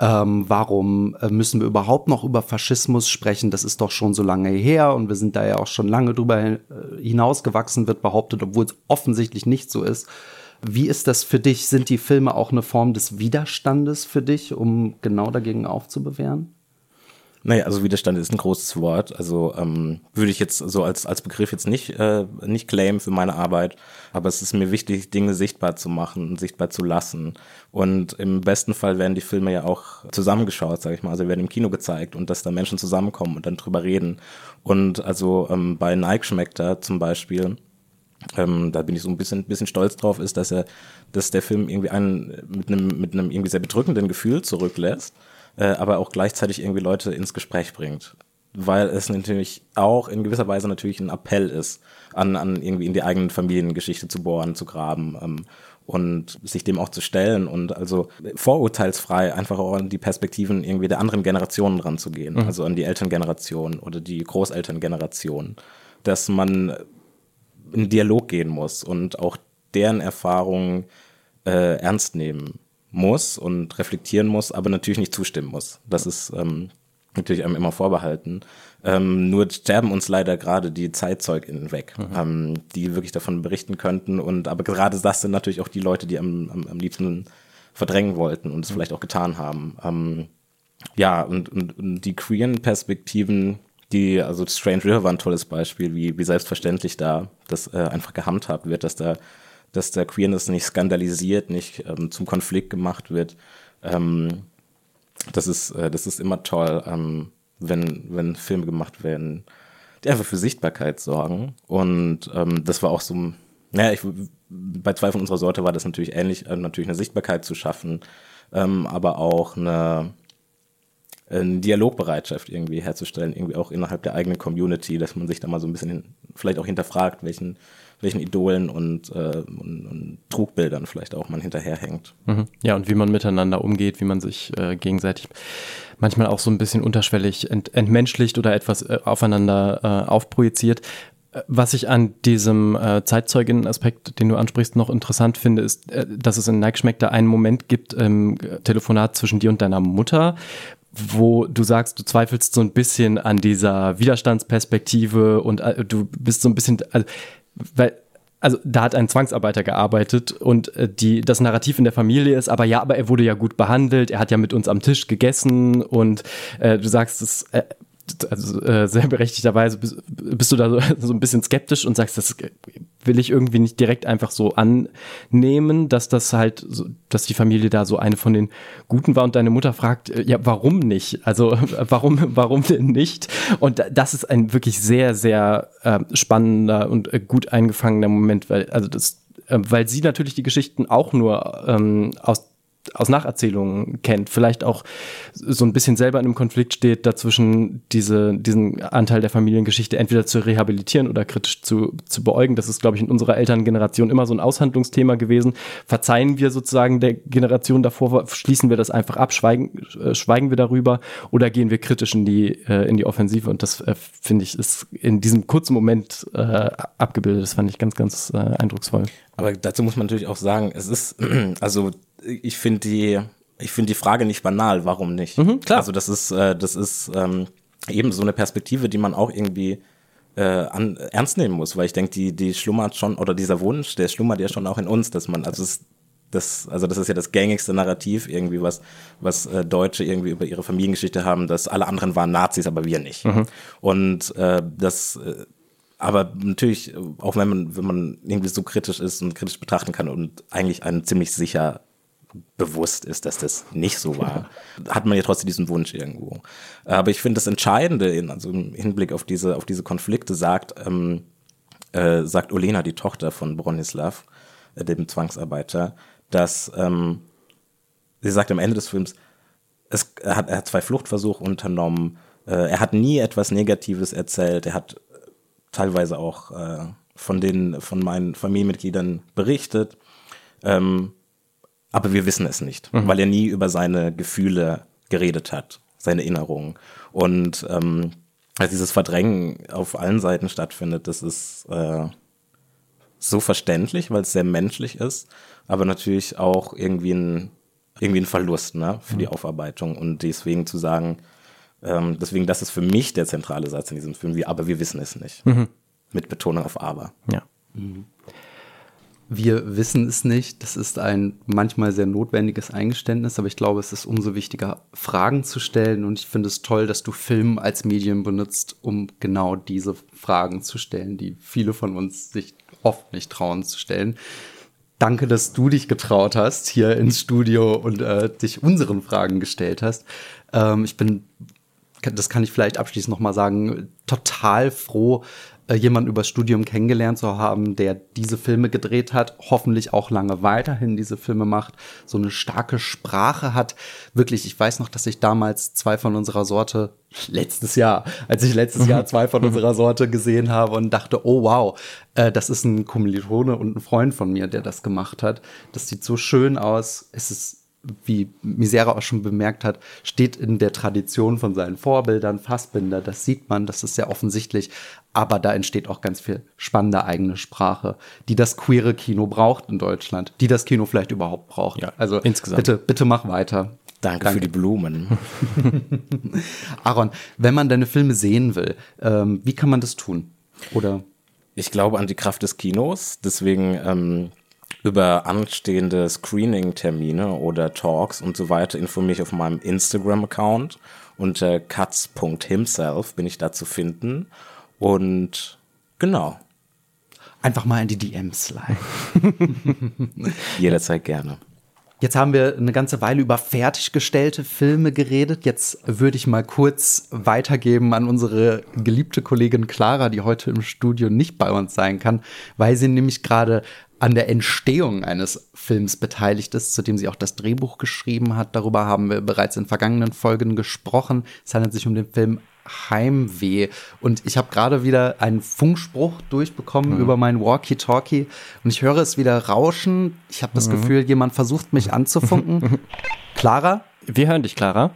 Warum müssen wir überhaupt noch über Faschismus sprechen? Das ist doch schon so lange her und wir sind da ja auch schon lange drüber hinausgewachsen, wird behauptet, obwohl es offensichtlich nicht so ist. Wie ist das für dich? Sind die Filme auch eine Form des Widerstandes für dich, um genau dagegen aufzubewehren? Naja, also Widerstand ist ein großes Wort. Also würde ich jetzt so als Begriff jetzt nicht claimen für meine Arbeit, aber es ist mir wichtig, Dinge sichtbar zu machen und sichtbar zu lassen. Und im besten Fall werden die Filme ja auch zusammengeschaut, sage ich mal. Also werden im Kino gezeigt und dass da Menschen zusammenkommen und dann drüber reden. Und also bei Neichschmeck da zum Beispiel, da bin ich so ein bisschen stolz drauf, ist, dass der Film irgendwie einen mit einem irgendwie sehr bedrückenden Gefühl zurücklässt, aber auch gleichzeitig irgendwie Leute ins Gespräch bringt. Weil es natürlich auch in gewisser Weise natürlich ein Appell ist, an irgendwie in die eigene Familiengeschichte zu bohren, zu graben und sich dem auch zu stellen und also vorurteilsfrei einfach auch an die Perspektiven irgendwie der anderen Generationen ranzugehen, also an die Elterngeneration oder die Großelterngeneration, dass man in Dialog gehen muss und auch deren Erfahrungen ernst nehmen muss und reflektieren muss, aber natürlich nicht zustimmen muss. Das ist natürlich einem immer vorbehalten. Nur sterben uns leider gerade die ZeitzeugenInnen weg, die wirklich davon berichten könnten. Aber gerade das sind natürlich auch die Leute, die am liebsten verdrängen wollten und es vielleicht auch getan haben. Und die queeren Perspektiven, also Strange River war ein tolles Beispiel, wie selbstverständlich da das einfach gehandhabt wird, dass der Queerness nicht skandalisiert, nicht zum Konflikt gemacht wird. Das ist immer toll, wenn Filme gemacht werden, die einfach für Sichtbarkeit sorgen. Und das war auch so, bei zwei von unserer Sorte war das natürlich ähnlich, natürlich eine Sichtbarkeit zu schaffen, aber auch eine Dialogbereitschaft irgendwie herzustellen, irgendwie auch innerhalb der eigenen Community, dass man sich da mal so ein bisschen vielleicht auch hinterfragt, welchen Idolen und Trugbildern vielleicht auch man hinterherhängt. Ja, und wie man miteinander umgeht, wie man sich gegenseitig manchmal auch so ein bisschen unterschwellig entmenschlicht oder etwas aufeinander aufprojiziert. Was ich an diesem Zeitzeuginnen-Aspekt, den du ansprichst, noch interessant finde, ist, dass es in Neigeschmeck da einen Moment gibt im Telefonat zwischen dir und deiner Mutter, wo du sagst, du zweifelst so ein bisschen an dieser Widerstandsperspektive und du bist so ein bisschen, also da hat ein Zwangsarbeiter gearbeitet und das Narrativ in der Familie ist, aber er wurde ja gut behandelt, er hat ja mit uns am Tisch gegessen und du sagst, sehr berechtigterweise bist du da so ein bisschen skeptisch und sagst, das will ich irgendwie nicht direkt einfach so annehmen, dass das halt, dass die Familie da so eine von den Guten war und deine Mutter fragt, ja, warum nicht? Also warum denn nicht? Und das ist ein wirklich sehr, sehr spannender und gut eingefangener Moment, weil sie natürlich die Geschichten auch nur aus Nacherzählungen kennt, vielleicht auch so ein bisschen selber in einem Konflikt steht, dazwischen diesen Anteil der Familiengeschichte entweder zu rehabilitieren oder kritisch zu beäugen. Das ist, glaube ich, in unserer Elterngeneration immer so ein Aushandlungsthema gewesen. Verzeihen wir sozusagen der Generation davor, schließen wir das einfach ab, schweigen wir darüber oder gehen wir kritisch in die Offensive? Und das, finde ich, ist in diesem kurzen Moment abgebildet. Das fand ich ganz, ganz eindrucksvoll. Aber dazu muss man natürlich auch sagen, es ist, also ich finde die Frage nicht banal, warum nicht? Klar. Also das ist eben so eine Perspektive, die man auch irgendwie ernst nehmen muss, weil ich denke, die schlummert schon, oder dieser Wunsch, der schlummert ja schon auch in uns, dass man, das ist ja das gängigste Narrativ irgendwie, was Deutsche irgendwie über ihre Familiengeschichte haben, dass alle anderen waren Nazis, aber wir nicht. Und aber natürlich, auch wenn man irgendwie so kritisch ist und kritisch betrachten kann und eigentlich einem ziemlich sicher bewusst ist, dass das nicht so war, hat man ja trotzdem diesen Wunsch irgendwo. Aber ich finde das Entscheidende also im Hinblick auf diese Konflikte sagt sagt Olena, die Tochter von Bronislaw, dem Zwangsarbeiter, dass sie sagt am Ende des Films, er hat 2 Fluchtversuche unternommen, er hat nie etwas Negatives erzählt, er hat teilweise auch von meinen Familienmitgliedern berichtet, aber wir wissen es nicht, weil er nie über seine Gefühle geredet hat, seine Erinnerungen. Und als dieses Verdrängen auf allen Seiten stattfindet, das ist so verständlich, weil es sehr menschlich ist, aber natürlich auch irgendwie ein Verlust, ne, für die Aufarbeitung. Und deswegen zu sagen, das ist für mich der zentrale Satz in diesem Film, aber wir wissen es nicht. Mit Betonung auf aber. Ja. Wir wissen es nicht. Das ist ein manchmal sehr notwendiges Eingeständnis, aber ich glaube, es ist umso wichtiger, Fragen zu stellen. Und ich finde es toll, dass du Film als Medium benutzt, um genau diese Fragen zu stellen, die viele von uns sich oft nicht trauen zu stellen. Danke, dass du dich getraut hast hier ins Studio und dich unseren Fragen gestellt hast. Ich bin, das kann ich vielleicht abschließend noch mal sagen, total froh, jemanden übers Studium kennengelernt zu haben, der diese Filme gedreht hat, hoffentlich auch lange weiterhin diese Filme macht, so eine starke Sprache hat. Wirklich, ich weiß noch, dass ich damals 2 von unserer Sorte, letztes Jahr 2 von unserer Sorte gesehen habe und dachte, oh wow, das ist ein Kommilitone und ein Freund von mir, der das gemacht hat. Das sieht so schön aus. Es ist wie Misera auch schon bemerkt hat, steht in der Tradition von seinen Vorbildern. Fassbinder, das sieht man, das ist sehr offensichtlich. Aber da entsteht auch ganz viel spannende eigene Sprache, die das queere Kino braucht in Deutschland, die das Kino vielleicht überhaupt braucht. Ja, also insgesamt. bitte mach weiter. Danke für die Blumen. Aaron, wenn man deine Filme sehen will, wie kann man das tun? Oder? Ich glaube an die Kraft des Kinos, deswegen über anstehende Screening-Termine oder Talks und so weiter informiere ich auf meinem Instagram-Account. Unter katz.himself bin ich da zu finden. Und genau. Einfach mal in die DMs sliden. Jederzeit gerne. Jetzt haben wir eine ganze Weile über fertiggestellte Filme geredet. Jetzt würde ich mal kurz weitergeben an unsere geliebte Kollegin Clara, die heute im Studio nicht bei uns sein kann, weil sie nämlich gerade an der Entstehung eines Films beteiligt ist, zu dem sie auch das Drehbuch geschrieben hat. Darüber haben wir bereits in vergangenen Folgen gesprochen. Es handelt sich um den Film Heimweh. Und ich habe gerade wieder einen Funkspruch durchbekommen über mein Walkie-Talkie. Und ich höre es wieder rauschen. Ich habe das Gefühl, jemand versucht, mich anzufunken. Clara? Wir hören dich, Clara.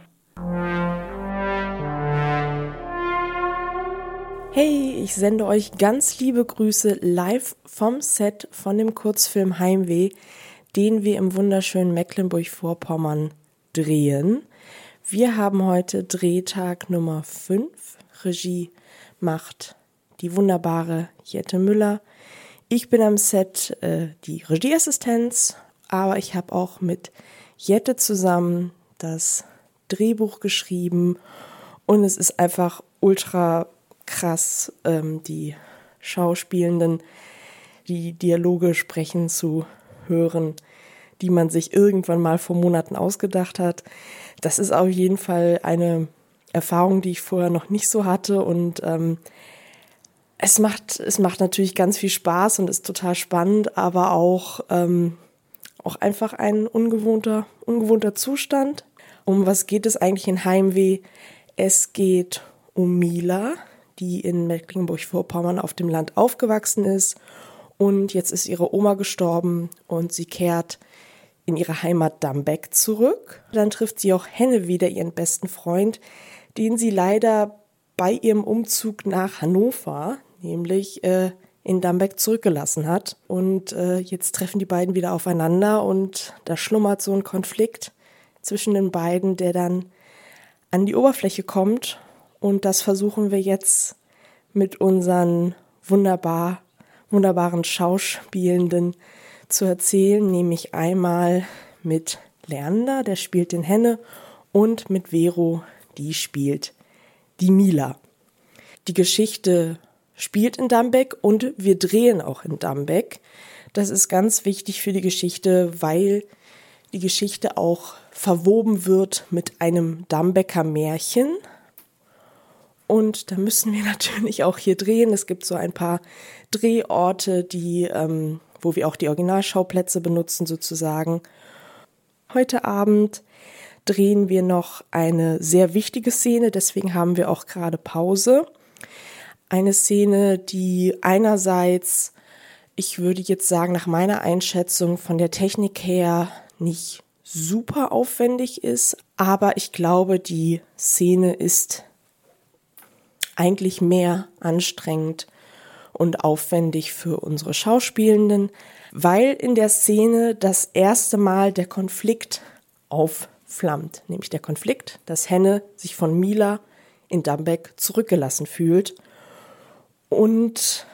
Hey, ich sende euch ganz liebe Grüße live vom Set von dem Kurzfilm Heimweh, den wir im wunderschönen Mecklenburg-Vorpommern drehen. Wir haben heute Drehtag Nummer 5. Regie macht die wunderbare Jette Müller. Ich bin am Set die Regieassistenz, aber ich habe auch mit Jette zusammen das Drehbuch geschrieben und es ist einfach ultra krass, die Schauspielenden, die Dialoge sprechen zu hören, die man sich irgendwann mal vor Monaten ausgedacht hat. Das ist auf jeden Fall eine Erfahrung, die ich vorher noch nicht so hatte und es macht natürlich ganz viel Spaß und ist total spannend, aber auch einfach ein ungewohnter Zustand. Um was geht es eigentlich in Heimweh? Es geht um Mila, die in Mecklenburg-Vorpommern auf dem Land aufgewachsen ist und jetzt ist ihre Oma gestorben und sie kehrt in ihre Heimat Dambeck zurück. Dann trifft sie auch Henne wieder, ihren besten Freund, den sie leider bei ihrem Umzug nach Hannover, nämlich in Dambeck zurückgelassen hat. Und jetzt treffen die beiden wieder aufeinander und da schlummert so ein Konflikt zwischen den beiden, der dann an die Oberfläche kommt. Und das versuchen wir jetzt mit unseren wunderbaren Schauspielenden zu erzählen, nämlich einmal mit Leander, der spielt den Henne, und mit Vero, die spielt die Mila. Die Geschichte spielt in Dambeck und wir drehen auch in Dambeck. Das ist ganz wichtig für die Geschichte, weil die Geschichte auch verwoben wird mit einem Dambecker Märchen. Und da müssen wir natürlich auch hier drehen. Es gibt so ein paar Drehorte, wo wir auch die Originalschauplätze benutzen sozusagen. Heute Abend drehen wir noch eine sehr wichtige Szene, deswegen haben wir auch gerade Pause. Eine Szene, die einerseits, ich würde jetzt sagen, nach meiner Einschätzung von der Technik her nicht super aufwendig ist, aber ich glaube, die Szene ist eigentlich mehr anstrengend und aufwendig für unsere Schauspielenden, weil in der Szene das erste Mal der Konflikt aufflammt, nämlich der Konflikt, dass Henne sich von Mila in Dambeck zurückgelassen fühlt. Und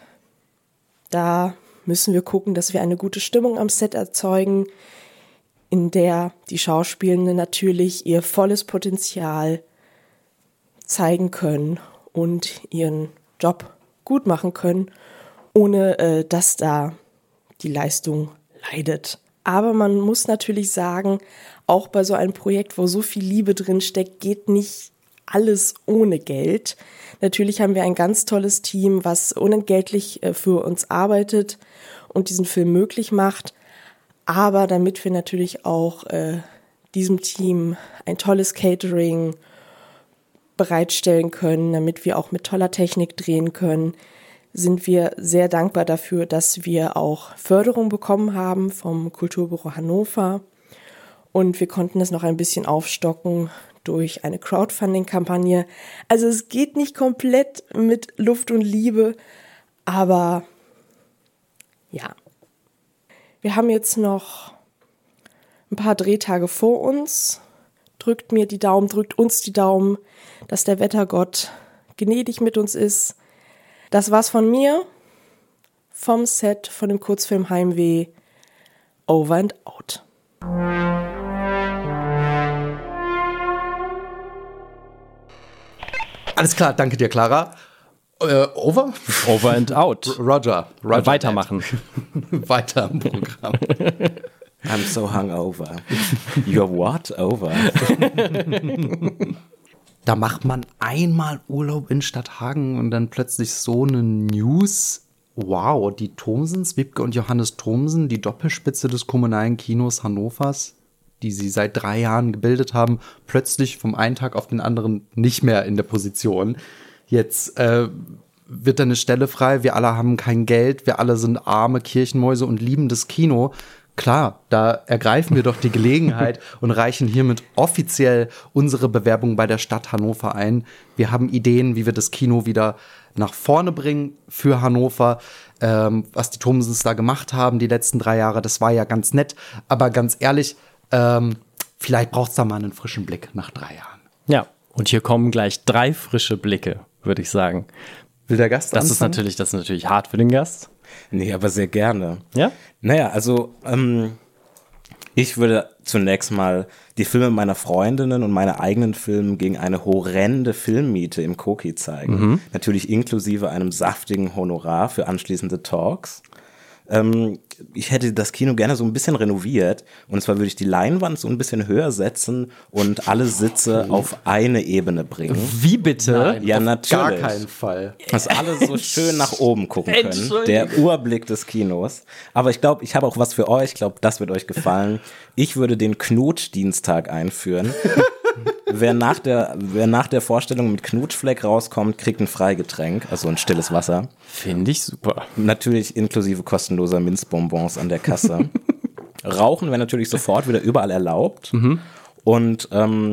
da müssen wir gucken, dass wir eine gute Stimmung am Set erzeugen, in der die Schauspielenden natürlich ihr volles Potenzial zeigen können und ihren Job gut machen können, ohne dass da die Leistung leidet. Aber man muss natürlich sagen, auch bei so einem Projekt, wo so viel Liebe drin steckt, geht nicht alles ohne Geld. Natürlich haben wir ein ganz tolles Team, was unentgeltlich für uns arbeitet und diesen Film möglich macht. Aber damit wir natürlich auch diesem Team ein tolles Catering bereitstellen können, damit wir auch mit toller Technik drehen können, sind wir sehr dankbar dafür, dass wir auch Förderung bekommen haben vom Kulturbüro Hannover. Und wir konnten es noch ein bisschen aufstocken durch eine Crowdfunding-Kampagne. Also es geht nicht komplett mit Luft und Liebe, aber ja. Wir haben jetzt noch ein paar Drehtage vor uns. Drückt mir die Daumen, drückt uns die Daumen, dass der Wettergott gnädig mit uns ist. Das war's von mir, vom Set von dem Kurzfilm Heimweh. Over and out. Alles klar, danke dir, Clara. Over? Over and out. Roger. Weitermachen. Weiter im Programm. I'm so hungover. You're what? Over. Da macht man einmal Urlaub in Stadthagen und dann plötzlich so eine News. Wow, die Thomsens, Wiebke und Johannes Thomsen, die Doppelspitze des kommunalen Kinos Hannovers, die sie seit 3 Jahren gebildet haben, plötzlich vom einen Tag auf den anderen nicht mehr in der Position. Jetzt wird da eine Stelle frei, wir alle haben kein Geld, wir alle sind arme Kirchenmäuse und lieben das Kino. Klar, da ergreifen wir doch die Gelegenheit und reichen hiermit offiziell unsere Bewerbung bei der Stadt Hannover ein. Wir haben Ideen, wie wir das Kino wieder nach vorne bringen für Hannover. Was die Thomsens da gemacht haben die letzten 3 Jahre, das war ja ganz nett. Aber ganz ehrlich, vielleicht braucht es da mal einen frischen Blick nach 3 Jahren. Ja, und hier kommen gleich 3 frische Blicke, würde ich sagen. Will der Gast Das anfangen? ist natürlich hart für den Gast. Nee, aber sehr gerne. Ja? Naja, also ich würde zunächst mal die Filme meiner Freundinnen und meine eigenen Filme gegen eine horrende Filmmiete im Koki zeigen. Natürlich inklusive einem saftigen Honorar für anschließende Talks. Ich hätte das Kino gerne so ein bisschen renoviert. Und zwar würde ich die Leinwand so ein bisschen höher setzen und alle Sitze auf eine Ebene bringen. Wie bitte? Nein, Ja, auf natürlich. gar keinen Fall. Dass alle so schön nach oben gucken können. Der Urblick des Kinos. Aber ich glaube, ich habe auch was für euch. Ich glaube, das wird euch gefallen. Ich würde den Knutschdienstag einführen. Wer nach der Vorstellung mit Knutschfleck rauskommt, kriegt ein Freigetränk, also ein stilles Wasser. Finde ich super. Natürlich inklusive kostenloser Minzbonbons an der Kasse. Rauchen wäre natürlich sofort wieder überall erlaubt. Und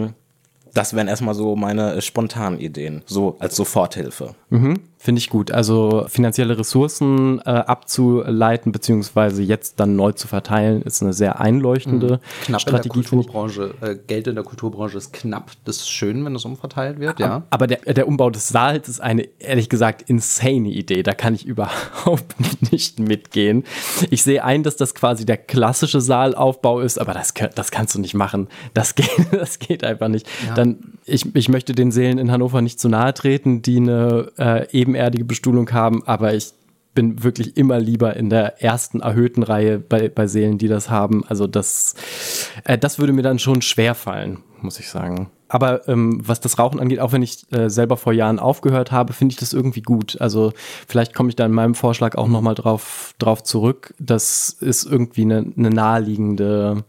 das wären erstmal so meine spontanen Ideen, so als Soforthilfe. Finde ich gut. Also finanzielle Ressourcen abzuleiten, beziehungsweise jetzt dann neu zu verteilen, ist eine sehr einleuchtende Knapp Strategie. in der Kulturbranche. Geld in der Kulturbranche ist knapp. Das ist schön, wenn es umverteilt wird, ja. Aber der Umbau des Saals ist eine, ehrlich gesagt, insane Idee. Da kann ich überhaupt nicht mitgehen. Ich sehe ein, dass das quasi der klassische Saalaufbau ist, aber das kannst du nicht machen. Das geht einfach nicht. Ja. Ich möchte den Sälen in Hannover nicht zu nahe treten, die eine ebenerdige Bestuhlung haben, aber ich bin wirklich immer lieber in der ersten erhöhten Reihe bei Sälen, die das haben. Also das würde mir dann schon schwer fallen, muss ich sagen. Aber was das Rauchen angeht, auch wenn ich selber vor Jahren aufgehört habe, finde ich das irgendwie gut. Also vielleicht komme ich da in meinem Vorschlag auch nochmal drauf zurück. Das ist irgendwie eine naheliegende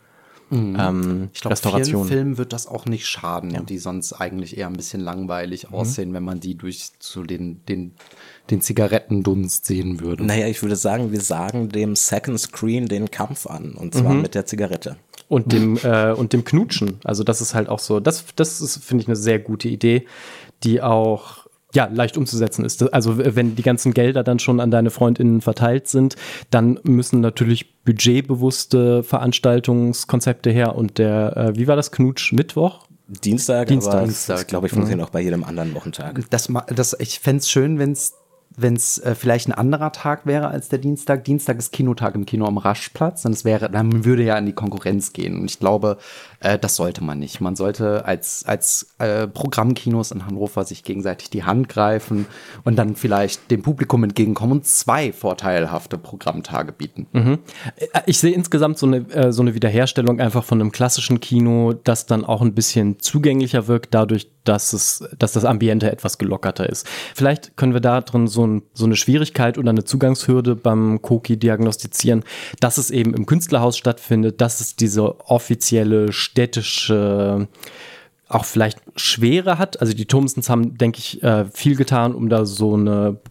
Ich glaube, Restauration. vielen Filmen wird das auch nicht schaden, die sonst eigentlich eher ein bisschen langweilig aussehen, wenn man die durch so den Zigarettendunst sehen würde. Naja, ich würde sagen, wir sagen dem Second Screen den Kampf an, und zwar mit der Zigarette. Und dem Knutschen. Also das ist halt auch so, das ist, finde ich, eine sehr gute Idee, die auch leicht umzusetzen ist. Also wenn die ganzen Gelder dann schon an deine FreundInnen verteilt sind, dann müssen natürlich budgetbewusste Veranstaltungskonzepte her. Und wie war das, Knutsch Mittwoch? Dienstag, aber das, glaube ich, funktioniert auch bei jedem anderen Wochentag. Ich fände es schön, wenn es vielleicht ein anderer Tag wäre als der Dienstag. Dienstag ist Kinotag im Kino am Raschplatz. Und dann würde ja in die Konkurrenz gehen. Und ich glaube, das sollte man nicht. Man sollte als Programmkinos in Hannover sich gegenseitig die Hand greifen und dann vielleicht dem Publikum entgegenkommen und 2 vorteilhafte Programmtage bieten. Ich sehe insgesamt so eine Wiederherstellung einfach von einem klassischen Kino, das dann auch ein bisschen zugänglicher wirkt, dadurch, dass das Ambiente etwas gelockerter ist. Vielleicht können wir da drin so eine Schwierigkeit oder eine Zugangshürde beim Koki diagnostizieren, dass es eben im Künstlerhaus stattfindet, dass es diese offizielle städtische auch vielleicht Schwere hat. Also die Thomsens haben, denke ich, viel getan, um da so eine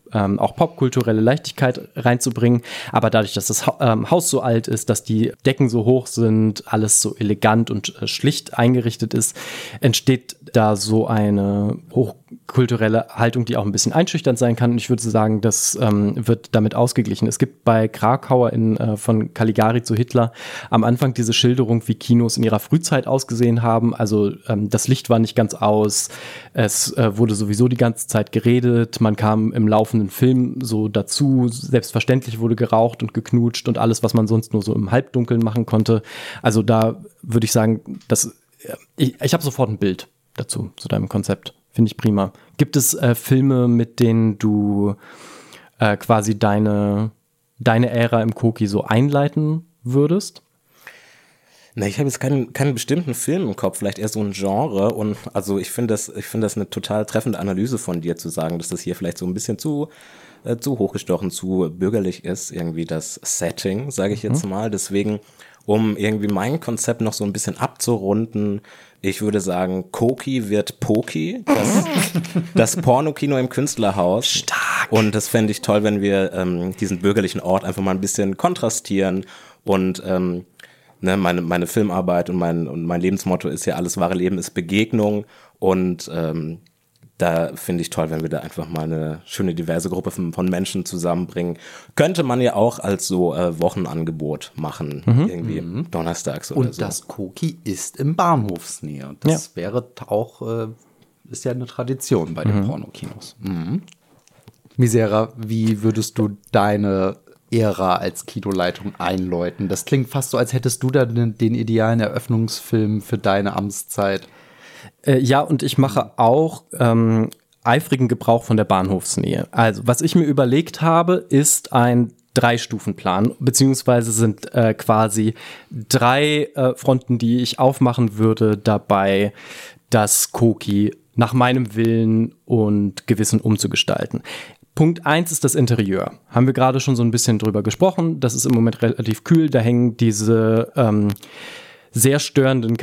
auch popkulturelle Leichtigkeit reinzubringen. Aber dadurch, dass das Haus so alt ist, dass die Decken so hoch sind, alles so elegant und schlicht eingerichtet ist, entsteht da so eine hochkulturelle Haltung, die auch ein bisschen einschüchternd sein kann. Und ich würde sagen, das wird damit ausgeglichen. Es gibt bei Krakauer von Caligari zu Hitler am Anfang diese Schilderung, wie Kinos in ihrer Frühzeit ausgesehen haben. Also das Licht war nicht ganz aus, es wurde sowieso die ganze Zeit geredet, man kam im laufenden Film so dazu, selbstverständlich wurde geraucht und geknutscht und alles, was man sonst nur so im Halbdunkeln machen konnte. Also da würde ich sagen, ich habe sofort ein Bild dazu, zu deinem Konzept. Finde ich prima. Gibt es Filme, mit denen du quasi deine Ära im Koki so einleiten würdest? Na, ich habe jetzt keinen bestimmten Film im Kopf, vielleicht eher so ein Genre. Und also ich finde das eine total treffende Analyse von dir, zu sagen, dass das hier vielleicht so ein bisschen zu hochgestochen, zu bürgerlich ist, irgendwie das Setting, sage ich jetzt mal. Deswegen, um irgendwie mein Konzept noch so ein bisschen abzurunden, ich würde sagen, Koki wird Poki, das Pornokino im Künstlerhaus. Stark. Und das fände ich toll, wenn wir diesen bürgerlichen Ort einfach mal ein bisschen kontrastieren und meine Filmarbeit und mein Lebensmotto ist ja, alles wahre Leben ist Begegnung, und da finde ich toll, wenn wir da einfach mal eine schöne, diverse Gruppe von Menschen zusammenbringen. Könnte man ja auch als so Wochenangebot machen, irgendwie donnerstags oder so. Und das Koki ist im Bahnhofsnähe. Und das wäre auch, ist ja eine Tradition bei den Pornokinos. Misera, wie würdest du deine Ära als Kinoleitung einläuten? Das klingt fast so, als hättest du da den idealen Eröffnungsfilm für deine Amtszeit. Ja, und ich mache auch eifrigen Gebrauch von der Bahnhofsnähe. Also, was ich mir überlegt habe, ist ein 3-Stufen-Plan, beziehungsweise sind quasi 3 Fronten, die ich aufmachen würde, dabei das Koki nach meinem Willen und Gewissen umzugestalten. Punkt 1 ist das Interieur. Haben wir gerade schon so ein bisschen drüber gesprochen. Das ist im Moment relativ kühl. Da hängen diese sehr störenden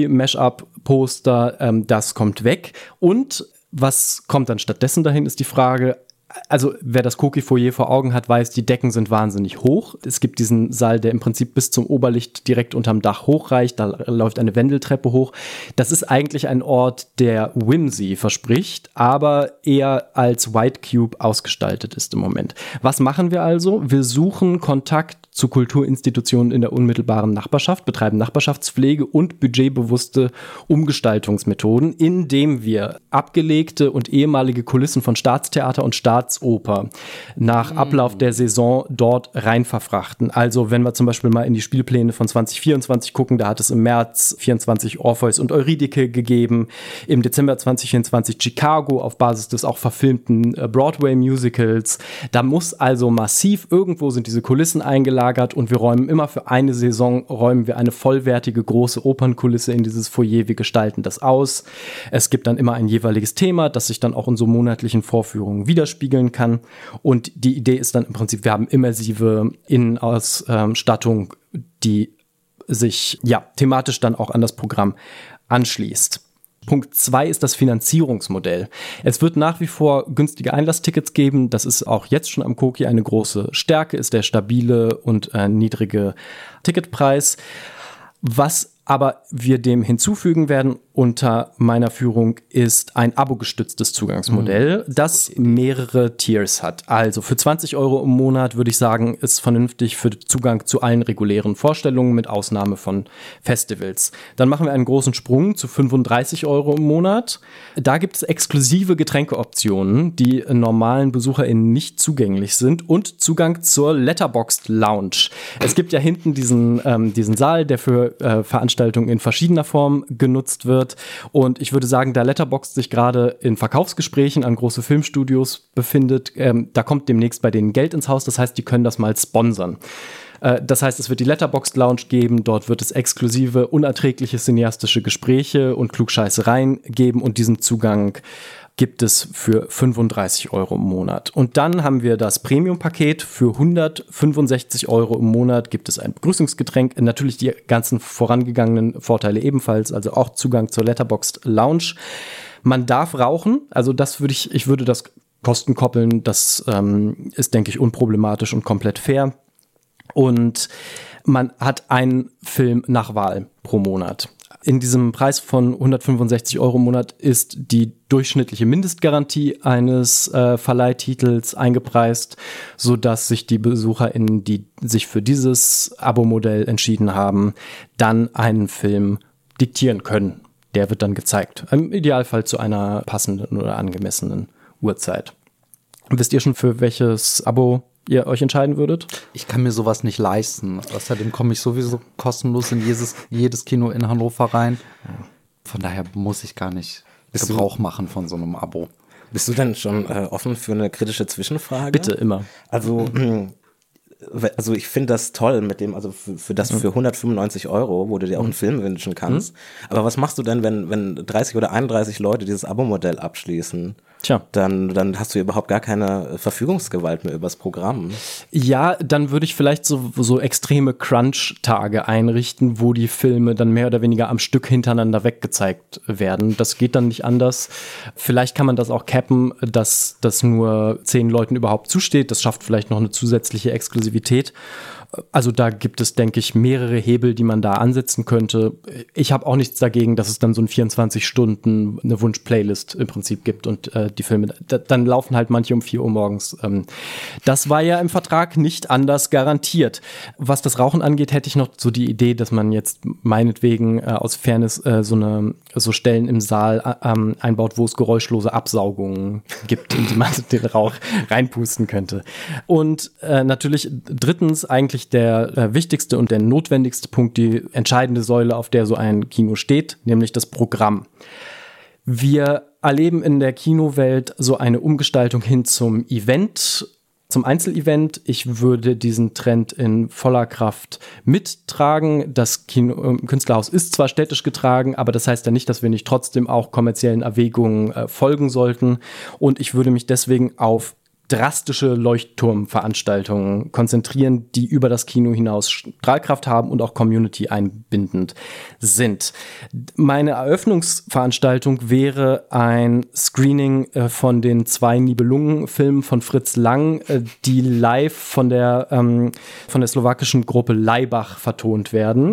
KI-Mashup-Poster. Das kommt weg. Und was kommt dann stattdessen dahin, ist die Frage. Also wer das Koki-Foyer vor Augen hat, weiß, die Decken sind wahnsinnig hoch. Es gibt diesen Saal, der im Prinzip bis zum Oberlicht direkt unterm Dach hochreicht. Da läuft eine Wendeltreppe hoch. Das ist eigentlich ein Ort, der Whimsy verspricht, aber eher als White Cube ausgestaltet ist im Moment. Was machen wir also? Wir suchen Kontakt zu Kulturinstitutionen in der unmittelbaren Nachbarschaft, betreiben Nachbarschaftspflege und budgetbewusste Umgestaltungsmethoden, indem wir abgelegte und ehemalige Kulissen von Staatstheater und Staatsoper nach Ablauf der Saison dort rein verfrachten. Also wenn wir zum Beispiel mal in die Spielpläne von 2024 gucken, da hat es im März 24 Orpheus und Eurydike gegeben, im Dezember 2024 Chicago auf Basis des auch verfilmten Broadway-Musicals. Da muss also massiv, irgendwo sind diese Kulissen eingelagert, und wir räumen immer für eine Saison eine vollwertige große Opernkulisse in dieses Foyer. Wir gestalten das aus. Es gibt dann immer ein jeweiliges Thema, das sich dann auch in so monatlichen Vorführungen widerspiegeln kann. Und die Idee ist dann im Prinzip, wir haben immersive Innenausstattung, die sich thematisch dann auch an das Programm anschließt. Punkt 2 ist das Finanzierungsmodell. Es wird nach wie vor günstige Einlasstickets geben. Das ist auch jetzt schon am Koki eine große Stärke, ist der stabile und niedrige Ticketpreis. Was aber wir dem hinzufügen werden unter meiner Führung, ist ein abogestütztes Zugangsmodell, das mehrere Tiers hat. Also für 20 € im Monat würde ich sagen, ist vernünftig für Zugang zu allen regulären Vorstellungen mit Ausnahme von Festivals. Dann machen wir einen großen Sprung zu 35 € im Monat. Da gibt es exklusive Getränkeoptionen, die normalen BesucherInnen nicht zugänglich sind, und Zugang zur Letterboxd Lounge. Es gibt ja hinten diesen Saal, der für Veranstaltungen in verschiedener Form genutzt wird. Und ich würde sagen, da Letterboxd sich gerade in Verkaufsgesprächen an große Filmstudios befindet, da kommt demnächst bei denen Geld ins Haus. Das heißt, die können das mal sponsern. Das heißt, es wird die Letterboxd Lounge geben. Dort wird es exklusive, unerträgliche cineastische Gespräche und Klugscheißereien geben, und diesen Zugang gibt es für 35 € im Monat. Und dann haben wir das Premium-Paket. Für 165 € im Monat gibt es ein Begrüßungsgetränk. Natürlich die ganzen vorangegangenen Vorteile ebenfalls, also auch Zugang zur Letterboxd Lounge. Man darf rauchen, also ich würde das Kosten koppeln. Das ist, denke ich, unproblematisch und komplett fair. Und man hat einen Film nach Wahl pro Monat. In diesem Preis von 165 € im Monat ist die durchschnittliche Mindestgarantie eines Verleihtitels eingepreist, sodass sich die BesucherInnen, die sich für dieses Abo-Modell entschieden haben, dann einen Film diktieren können. Der wird dann gezeigt. Im Idealfall zu einer passenden oder angemessenen Uhrzeit. Wisst ihr schon, für welches Abo ihr euch entscheiden würdet? Ich kann mir sowas nicht leisten. Außerdem komme ich sowieso kostenlos in jedes Kino in Hannover rein. Von daher muss ich gar nicht Gebrauch machen von so einem Abo. Bist du denn schon offen für eine kritische Zwischenfrage? Bitte, immer. Also ich finde das toll mit dem, also für 195 €, wo du dir auch einen Film wünschen kannst. Aber was machst du denn, wenn 30 oder 31 Leute dieses Abo-Modell abschließen? Tja. Dann hast du überhaupt gar keine Verfügungsgewalt mehr übers Programm. Ja, dann würde ich vielleicht so extreme Crunch-Tage einrichten, wo die Filme dann mehr oder weniger am Stück hintereinander weggezeigt werden. Das geht dann nicht anders. Vielleicht kann man das auch cappen, dass das nur 10 Leuten überhaupt zusteht. Das schafft vielleicht noch eine zusätzliche Exklusivität. Also da gibt es, denke ich, mehrere Hebel, die man da ansetzen könnte. Ich habe auch nichts dagegen, dass es dann so ein 24 Stunden eine Wunsch-Playlist im Prinzip gibt und die Filme, dann laufen halt manche um 4 Uhr morgens. Das war ja im Vertrag nicht anders garantiert. Was das Rauchen angeht, hätte ich noch so die Idee, dass man jetzt meinetwegen aus Fairness so Stellen im Saal einbaut, wo es geräuschlose Absaugungen gibt, in die man den Rauch reinpusten könnte. Und natürlich drittens eigentlich der wichtigste und der notwendigste Punkt, die entscheidende Säule, auf der so ein Kino steht, nämlich das Programm. Wir erleben in der Kinowelt so eine Umgestaltung hin zum Event, zum Einzelevent. Ich würde diesen Trend in voller Kraft mittragen. Das Künstlerhaus ist zwar städtisch getragen, aber das heißt ja nicht, dass wir nicht trotzdem auch kommerziellen Erwägungen folgen sollten. Und ich würde mich deswegen auf drastische Leuchtturmveranstaltungen konzentrieren, die über das Kino hinaus Strahlkraft haben und auch Community einbindend sind. Meine Eröffnungsveranstaltung wäre ein Screening von den 2 Nibelungen-Filmen von Fritz Lang, die live von der slowakischen Gruppe Laibach vertont werden.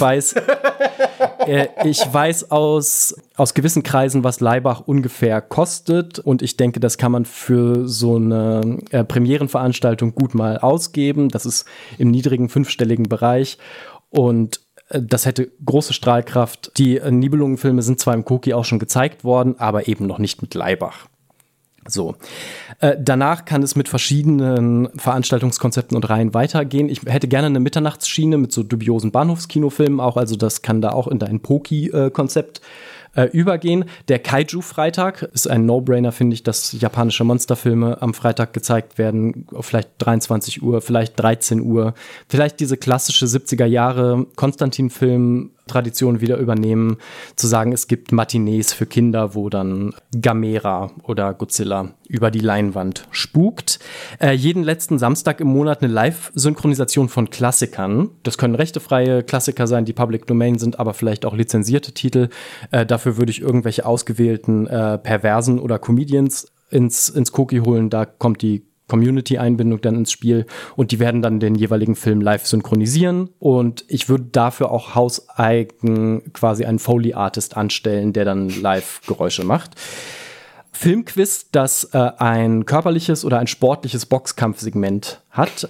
Ich weiß aus gewissen Kreisen, was Laibach ungefähr kostet, und ich denke, das kann man für so eine Premierenveranstaltung gut mal ausgeben. Das ist im niedrigen 5-stelligen Bereich und das hätte große Strahlkraft. Die Nibelungen-Filme sind zwar im Koki auch schon gezeigt worden, aber eben noch nicht mit Laibach. So. Danach kann es mit verschiedenen Veranstaltungskonzepten und Reihen weitergehen. Ich hätte gerne eine Mitternachtsschiene mit so dubiosen Bahnhofskinofilmen auch, also das kann da auch in dein Poki-Konzept übergehen. Der Kaiju-Freitag ist ein No-Brainer, finde ich, dass japanische Monsterfilme am Freitag gezeigt werden, vielleicht 23 Uhr, vielleicht 13 Uhr, vielleicht diese klassische 70er Jahre Konstantin-Film-Tradition wieder übernehmen, zu sagen, es gibt Matinees für Kinder, wo dann Gamera oder Godzilla über die Leinwand spukt. Jeden letzten Samstag im Monat eine Live-Synchronisation von Klassikern. Das können rechtefreie Klassiker sein, die Public Domain sind, aber vielleicht auch lizenzierte Titel. Dafür würde ich irgendwelche ausgewählten Perversen oder Comedians ins Koki holen. Da kommt die Community-Einbindung dann ins Spiel und die werden dann den jeweiligen Film live synchronisieren und ich würde dafür auch hauseigen quasi einen Foley-Artist anstellen, der dann live Geräusche macht. Filmquiz, das ein körperliches oder ein sportliches Boxkampfsegment hat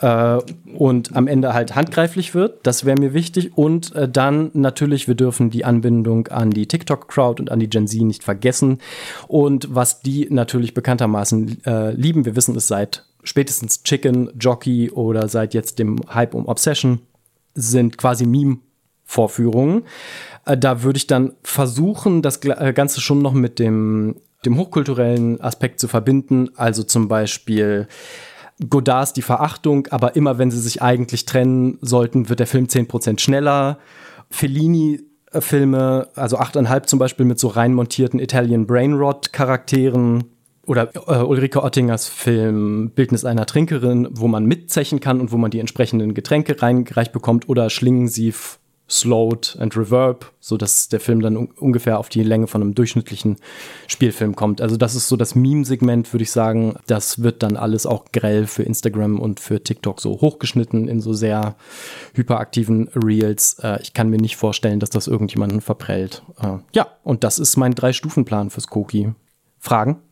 und am Ende halt handgreiflich wird, das wäre mir wichtig. Und dann natürlich, wir dürfen die Anbindung an die TikTok-Crowd und an die Gen Z nicht vergessen. Und was die natürlich bekanntermaßen lieben, wir wissen es seit spätestens Chicken, Jockey oder seit jetzt dem Hype um Obsession, sind quasi Meme-Vorführungen. Da würde ich dann versuchen, das Ganze schon noch mit dem hochkulturellen Aspekt zu verbinden. Also zum Beispiel Godards Die Verachtung, aber immer wenn sie sich eigentlich trennen sollten, wird der Film 10% schneller. Fellini-Filme, also 8,5 zum Beispiel mit so rein montierten Italian Brainrot-Charakteren. Oder Ulrike Oettingers Film Bildnis einer Trinkerin, wo man mitzechen kann und wo man die entsprechenden Getränke reingereicht bekommt. Oder Schlingensief slowed and reverb, sodass der Film dann ungefähr auf die Länge von einem durchschnittlichen Spielfilm kommt. Also das ist so das Meme-Segment, würde ich sagen. Das wird dann alles auch grell für Instagram und für TikTok so hochgeschnitten in so sehr hyperaktiven Reels. Ich kann mir nicht vorstellen, dass das irgendjemanden verprellt. Ja, und das ist mein 3-Stufen-Plan fürs Koki. Fragen?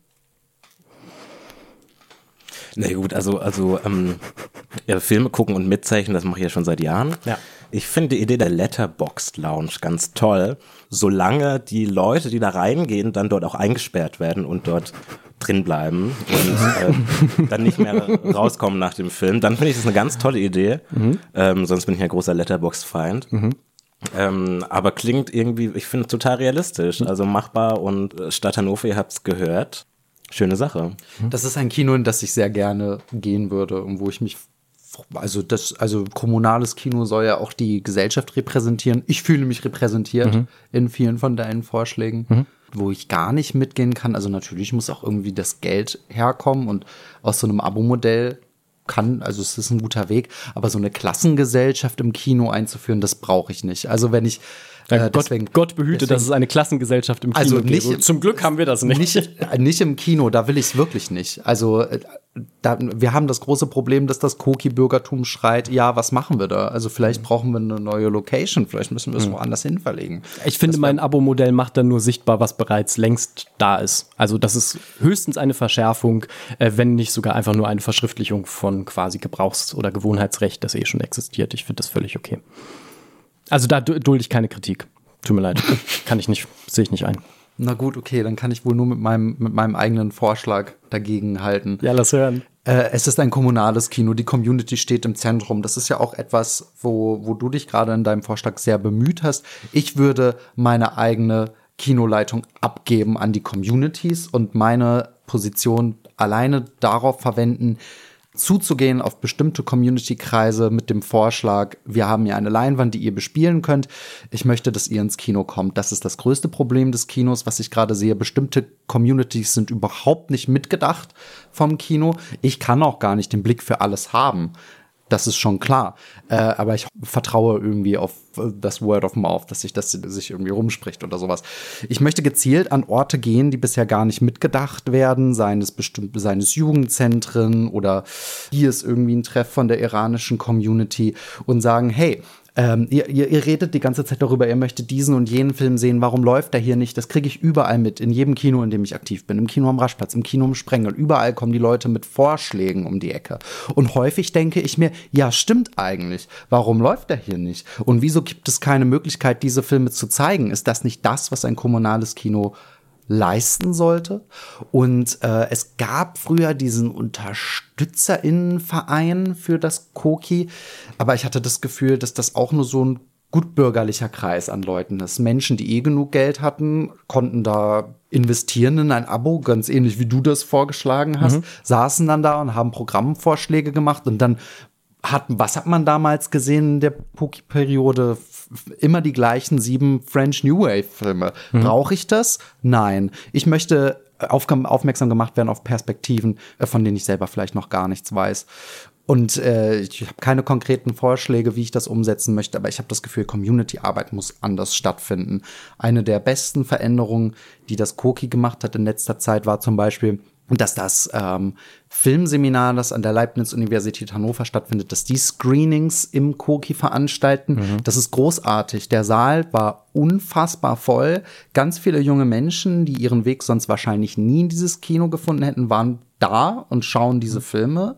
Na gut, also Filme gucken und mitzeichnen, das mache ich ja schon seit Jahren. Ja. Ich finde die Idee der Letterboxd Lounge ganz toll, solange die Leute, die da reingehen, dann dort auch eingesperrt werden und dort drin bleiben und dann nicht mehr rauskommen nach dem Film. Dann finde ich das eine ganz tolle Idee. Sonst bin ich ein großer Letterboxd-Feind. Aber klingt irgendwie, ich finde, total realistisch. Also machbar und Stadt Hannover, ihr habt es gehört. Schöne Sache. Das ist ein Kino, in das ich sehr gerne gehen würde und wo ich mich, also kommunales Kino soll ja auch die Gesellschaft repräsentieren. Ich fühle mich repräsentiert in vielen von deinen Vorschlägen, wo ich gar nicht mitgehen kann. Also natürlich muss auch irgendwie das Geld herkommen und aus so einem Abo-Modell also es ist ein guter Weg, aber so eine Klassengesellschaft im Kino einzuführen, das brauche ich nicht. Also wenn ich Gott behüte, dass es eine Klassengesellschaft im Kino gibt. Also zum Glück haben wir das nicht. Nicht im Kino, da will ich es wirklich nicht. Also wir haben das große Problem, dass das Koki-Bürgertum schreit, ja, was machen wir da? Also vielleicht brauchen wir eine neue Location, vielleicht müssen wir es woanders hin verlegen. Ich finde, mein Abo-Modell macht dann nur sichtbar, was bereits längst da ist. Also das ist höchstens eine Verschärfung, wenn nicht sogar einfach nur eine Verschriftlichung von quasi Gebrauchs- oder Gewohnheitsrecht, das schon existiert. Ich finde das völlig okay. Also da dulde ich keine Kritik. Tut mir leid. Sehe ich nicht ein. Na gut, okay, dann kann ich wohl nur mit meinem eigenen Vorschlag dagegen halten. Ja, lass hören. Es ist ein kommunales Kino, die Community steht im Zentrum. Das ist ja auch etwas, wo du dich gerade in deinem Vorschlag sehr bemüht hast. Ich würde meine eigene Kinoleitung abgeben an die Communities und meine Position alleine darauf verwenden, zuzugehen auf bestimmte Community-Kreise mit dem Vorschlag, wir haben hier eine Leinwand, die ihr bespielen könnt. Ich möchte, dass ihr ins Kino kommt. Das ist das größte Problem des Kinos, was ich gerade sehe. Bestimmte Communities sind überhaupt nicht mitgedacht vom Kino. Ich kann auch gar nicht den Blick für alles haben. Das ist schon klar. Aber ich vertraue irgendwie auf das Word of Mouth, dass sich irgendwie rumspricht oder sowas. Ich möchte gezielt an Orte gehen, die bisher gar nicht mitgedacht werden, seien es Jugendzentren oder hier ist irgendwie ein Treff von der iranischen Community und sagen, hey, ihr redet die ganze Zeit darüber, ihr möchtet diesen und jenen Film sehen, warum läuft der hier nicht? Das kriege ich überall mit, in jedem Kino, in dem ich aktiv bin, im Kino am Raschplatz, im Kino am Sprengel, überall kommen die Leute mit Vorschlägen um die Ecke. Und häufig denke ich mir, ja, stimmt eigentlich, warum läuft der hier nicht? Und wieso gibt es keine Möglichkeit, diese Filme zu zeigen? Ist das nicht das, was ein kommunales Kino leisten sollte? Und es gab früher diesen UnterstützerInnenverein für das Koki, aber ich hatte das Gefühl, dass das auch nur so ein gutbürgerlicher Kreis an Leuten ist. Menschen, die genug Geld hatten, konnten da investieren in ein Abo, ganz ähnlich wie du das vorgeschlagen hast, saßen dann da und haben Programmvorschläge gemacht und dann was hat man damals gesehen in der Koki-Periode? Immer die gleichen 7 French New Wave-Filme. Brauche ich das? Nein. Ich möchte aufmerksam gemacht werden auf Perspektiven, von denen ich selber vielleicht noch gar nichts weiß. Und ich habe keine konkreten Vorschläge, wie ich das umsetzen möchte, aber ich habe das Gefühl, Community-Arbeit muss anders stattfinden. Eine der besten Veränderungen, die das Koki gemacht hat in letzter Zeit, war zum Beispiel, dass das Filmseminar, das an der Leibniz-Universität Hannover stattfindet, dass die Screenings im Koki veranstalten. Das ist großartig. Der Saal war unfassbar voll. Ganz viele junge Menschen, die ihren Weg sonst wahrscheinlich nie in dieses Kino gefunden hätten, waren da und schauen diese Filme.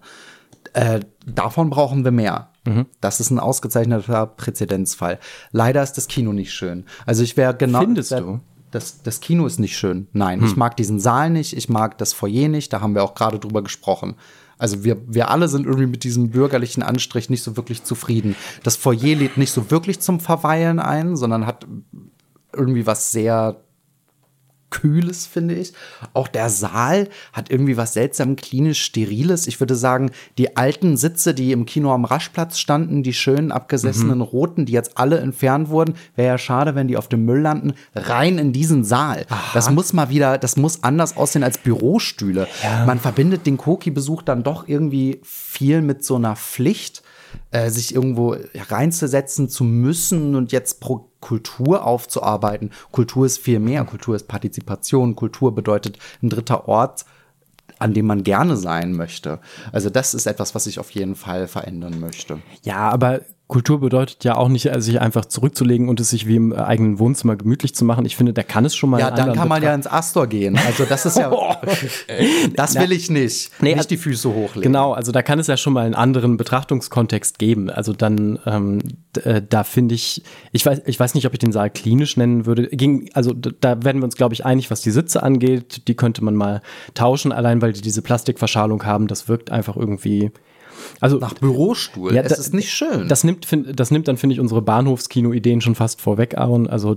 Davon brauchen wir mehr. Das ist ein ausgezeichneter Präzedenzfall. Leider ist das Kino nicht schön. Also ich wäre genau. Findest du? Das Kino ist nicht schön. Nein, ich mag diesen Saal nicht, ich mag das Foyer nicht, da haben wir auch gerade drüber gesprochen. Also wir alle sind irgendwie mit diesem bürgerlichen Anstrich nicht so wirklich zufrieden. Das Foyer lädt nicht so wirklich zum Verweilen ein, sondern hat irgendwie was sehr Kühles, finde ich. Auch der Saal hat irgendwie was seltsam klinisch Steriles. Ich würde sagen, die alten Sitze, die im Kino am Raschplatz standen, die schönen abgesessenen roten, die jetzt alle entfernt wurden, wäre ja schade, wenn die auf dem Müll landen, rein in diesen Saal. Aha. Das muss anders aussehen als Bürostühle. Ja. Man verbindet den Koki-Besuch dann doch irgendwie viel mit so einer Pflicht. sich irgendwo reinzusetzen zu müssen und jetzt pro Kultur aufzuarbeiten. Kultur ist viel mehr. Kultur ist Partizipation. Kultur bedeutet ein dritter Ort, an dem man gerne sein möchte. Also das ist etwas, was ich auf jeden Fall verändern möchte. Ja, aber Kultur bedeutet ja auch nicht, sich einfach zurückzulegen und es sich wie im eigenen Wohnzimmer gemütlich zu machen. Ich finde, da kann es schon mal. Ja, dann kann man ja ins Astor gehen. Also das ist ja, das will ich nicht. Nee, nicht die Füße hochlegen. Genau, also da kann es ja schon mal einen anderen Betrachtungskontext geben. Also dann, da finde ich weiß nicht, ob ich den Saal klinisch nennen würde. Also da werden wir uns, glaube ich, einig, was die Sitze angeht. Die könnte man mal tauschen, allein weil die diese Plastikverschalung haben. Das wirkt einfach irgendwie. Also, nach Bürostuhl. Ja, es ist nicht schön. Das nimmt dann, finde ich, unsere Bahnhofskino-Ideen schon fast vorweg, Aaron. Also,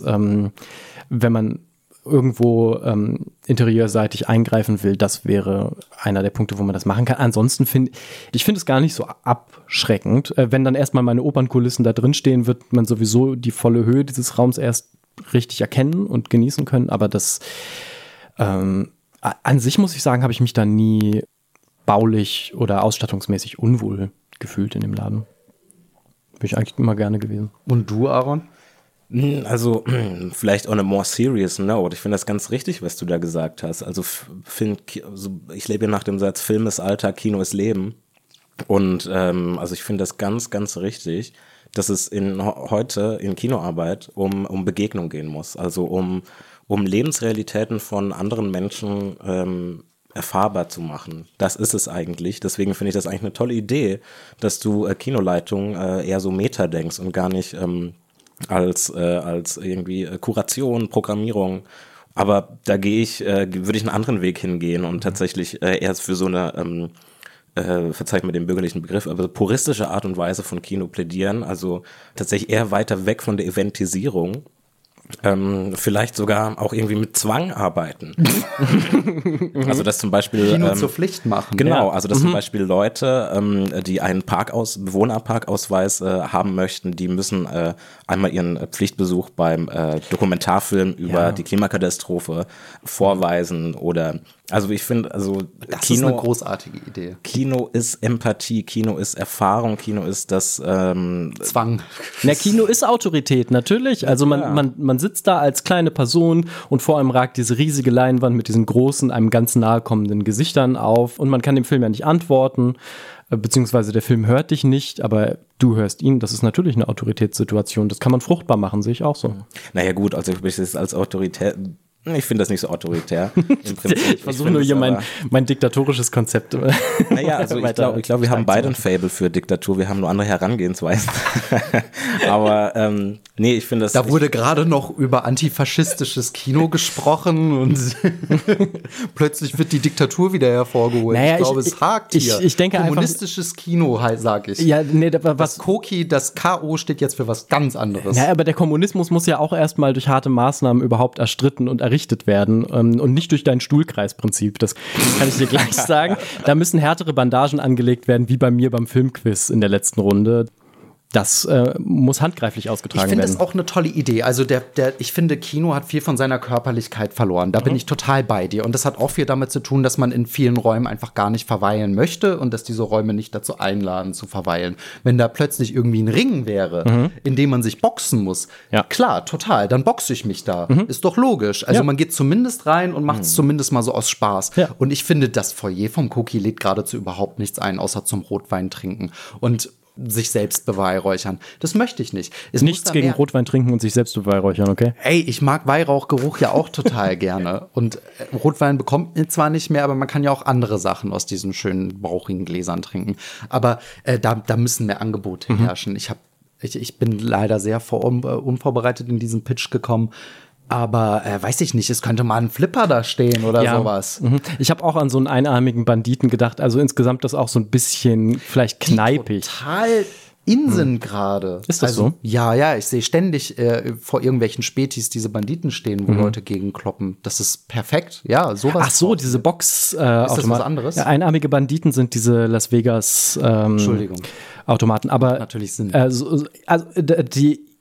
wenn man irgendwo interieurseitig eingreifen will, das wäre einer der Punkte, wo man das machen kann. Ansonsten finde ich es gar nicht so abschreckend. Wenn dann erstmal meine Opernkulissen da drin stehen, wird man sowieso die volle Höhe dieses Raums erst richtig erkennen und genießen können. Aber das an sich, muss ich sagen, habe ich mich da nie baulich oder ausstattungsmäßig unwohl gefühlt in dem Laden. Bin ich eigentlich immer gerne gewesen. Und du, Aaron? Also vielleicht on a more serious note. Ich finde das ganz richtig, was du da gesagt hast. Also ich lebe nach dem Satz, Film ist Alltag, Kino ist Leben. Und also ich finde das ganz, ganz richtig, dass es heute in Kinoarbeit um Begegnung gehen muss. Also um Lebensrealitäten von anderen Menschen erfahrbar zu machen. Das ist es eigentlich. Deswegen finde ich das eigentlich eine tolle Idee, dass du Kinoleitung eher so meta denkst und gar nicht als irgendwie Kuration, Programmierung. Aber da würde ich einen anderen Weg hingehen und tatsächlich erst für so eine verzeiht mir den bürgerlichen Begriff, aber puristische Art und Weise von Kino plädieren, also tatsächlich eher weiter weg von der Eventisierung. Vielleicht sogar auch irgendwie mit Zwang arbeiten. Also dass zum Beispiel Kino zur Pflicht machen. Genau, also dass zum Beispiel Leute, die einen Bewohnerparkausweis haben möchten, die müssen einmal ihren Pflichtbesuch beim Dokumentarfilm über die Klimakatastrophe vorweisen oder also ich finde, das Kino ist eine großartige Idee. Kino ist Empathie, Kino ist Erfahrung, Kino ist das Zwang. Na, Kino ist Autorität, natürlich. Also man sitzt da als kleine Person und vor einem ragt diese riesige Leinwand mit diesen großen, einem ganz nahe kommenden Gesichtern auf und man kann dem Film ja nicht antworten, beziehungsweise der Film hört dich nicht, aber du hörst ihn. Das ist natürlich eine Autoritätssituation. Das kann man fruchtbar machen, sehe ich auch so. Naja gut, also ich es als Autorität. Ich finde das nicht so autoritär. Im Prinzip. Ich versuche nur hier mein diktatorisches Konzept. Naja, also ich glaube, wir haben beide ein Faible für Diktatur. Wir haben nur andere Herangehensweisen. Aber nee, ich finde das. Da wurde gerade noch über antifaschistisches Kino gesprochen und plötzlich wird die Diktatur wieder hervorgeholt. Naja, ich glaube, es hakt hier. Ich denke kommunistisches Kino, sag ich. Ja, nee, das Koki, das K.O. steht jetzt für was ganz anderes. Ja, aber der Kommunismus muss ja auch erstmal durch harte Maßnahmen überhaupt erstritten und errichtet werden und nicht durch dein Stuhlkreisprinzip. Das kann ich dir gleich sagen. Da müssen härtere Bandagen angelegt werden, wie bei mir beim Filmquiz in der letzten Runde. Das muss handgreiflich ausgetragen werden. Ich finde das auch eine tolle Idee. Also ich finde, Kino hat viel von seiner Körperlichkeit verloren. Da bin ich total bei dir. Und das hat auch viel damit zu tun, dass man in vielen Räumen einfach gar nicht verweilen möchte und dass diese Räume nicht dazu einladen, zu verweilen. Wenn da plötzlich irgendwie ein Ring wäre, in dem man sich boxen muss, klar, total, dann boxe ich mich da. Ist doch logisch. Also man geht zumindest rein und macht es zumindest mal so aus Spaß. Ja. Und ich finde, das Foyer vom Koki lädt geradezu überhaupt nichts ein, außer zum Rotwein trinken. Und sich selbst beweihräuchern. Das möchte ich nicht. Nichts gegen Rotwein trinken und sich selbst beweihräuchern, okay? Ey, ich mag Weihrauchgeruch ja auch total gerne. Und Rotwein bekommt man zwar nicht mehr, aber man kann ja auch andere Sachen aus diesen schönen, bauchigen Gläsern trinken. Aber da müssen mehr Angebote herrschen. Ich bin leider sehr unvorbereitet in diesen Pitch gekommen. Aber weiß ich nicht, es könnte mal ein Flipper da stehen oder sowas. Ich habe auch an so einen einarmigen Banditen gedacht. Also insgesamt das auch so ein bisschen vielleicht kneipig. Total Inseln gerade. Ist das so? Ja, ich sehe ständig vor irgendwelchen Spätis diese Banditen stehen, wo Leute gegenkloppen. Das ist perfekt. Ja, sowas. Ach so, diese Box. Ist das was anderes? Ja, einarmige Banditen sind diese Las Vegas Entschuldigung. Automaten. Aber natürlich sind. die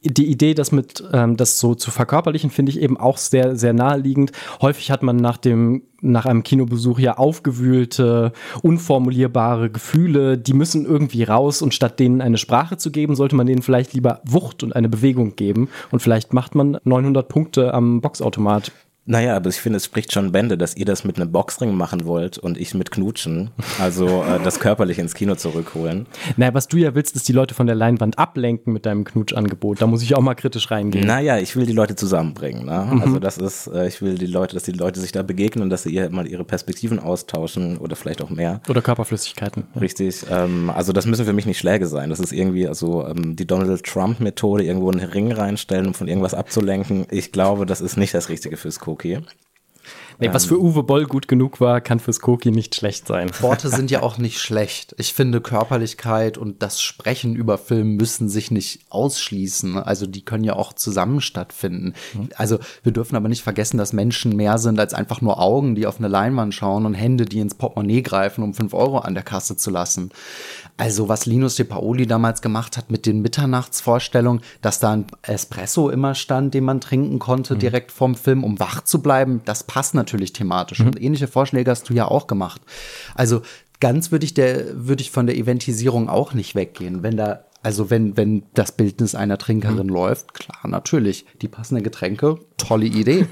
die Idee, das so zu verkörperlichen, finde ich eben auch sehr, sehr naheliegend. Häufig hat man nach einem Kinobesuch ja aufgewühlte, unformulierbare Gefühle, die müssen irgendwie raus, und statt denen eine Sprache zu geben, sollte man denen vielleicht lieber Wucht und eine Bewegung geben, und vielleicht macht man 900 Punkte am Boxautomat. Naja, aber ich finde, es spricht schon Bände, dass ihr das mit einem Boxring machen wollt und ich mit Knutschen. Also das körperlich ins Kino zurückholen. Naja, was du ja willst, ist die Leute von der Leinwand ablenken mit deinem Knutschangebot. Da muss ich auch mal kritisch reingehen. Naja, ich will die Leute zusammenbringen. Ne? Also das ist, ich will dass die Leute sich da begegnen und dass sie mal ihre Perspektiven austauschen oder vielleicht auch mehr. Oder Körperflüssigkeiten. Ja. Richtig. Also das müssen für mich nicht Schläge sein. Das ist irgendwie die Donald Trump-Methode, irgendwo einen Ring reinstellen, um von irgendwas abzulenken. Ich glaube, das ist nicht das Richtige fürs Koki. Nee, was für Uwe Boll gut genug war, kann fürs Koki nicht schlecht sein. Worte sind ja auch nicht schlecht. Ich finde, Körperlichkeit und das Sprechen über Film müssen sich nicht ausschließen. Also die können ja auch zusammen stattfinden. Also wir dürfen aber nicht vergessen, dass Menschen mehr sind als einfach nur Augen, die auf eine Leinwand schauen, und Hände, die ins Portemonnaie greifen, um 5 Euro an der Kasse zu lassen. Also was Linus De Paoli damals gemacht hat mit den Mitternachtsvorstellungen, dass da ein Espresso immer stand, den man trinken konnte direkt vorm Film, um wach zu bleiben, das passt natürlich thematisch. Und ähnliche Vorschläge hast du ja auch gemacht. Also ganz würde ich von der Eventisierung auch nicht weggehen, wenn wenn das Bildnis einer Trinkerin läuft, klar, natürlich, die passenden Getränke, tolle Idee.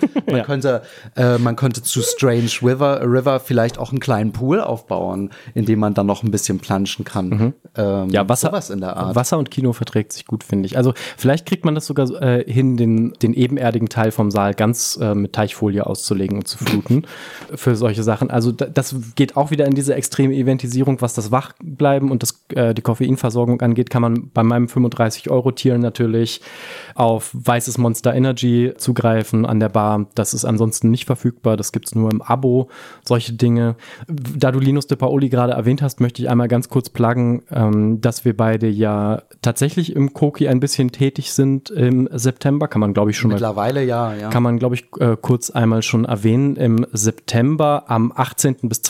Man könnte zu Strange River vielleicht auch einen kleinen Pool aufbauen, in dem man dann noch ein bisschen planschen kann. Sowas in der Art. Wasser und Kino verträgt sich gut, finde ich. Also vielleicht kriegt man das sogar hin, den ebenerdigen Teil vom Saal ganz mit Teichfolie auszulegen und zu fluten für solche Sachen. Also das geht auch wieder in diese extreme Eventisierung, was das Wachbleiben und die Koffeinversorgung angeht, kann man bei meinem 35-Euro-Tier natürlich auf weißes Monster Energy zugreifen an der Bar. Das ist ansonsten nicht verfügbar, das gibt es nur im Abo, solche Dinge. Da du Linus De Paoli gerade erwähnt hast, möchte ich einmal ganz kurz pluggen, dass wir beide ja tatsächlich im Koki ein bisschen tätig sind im September, kann man glaube ich schon mittlerweile ja. Kann man glaube ich kurz einmal schon erwähnen. Im September am 18. bis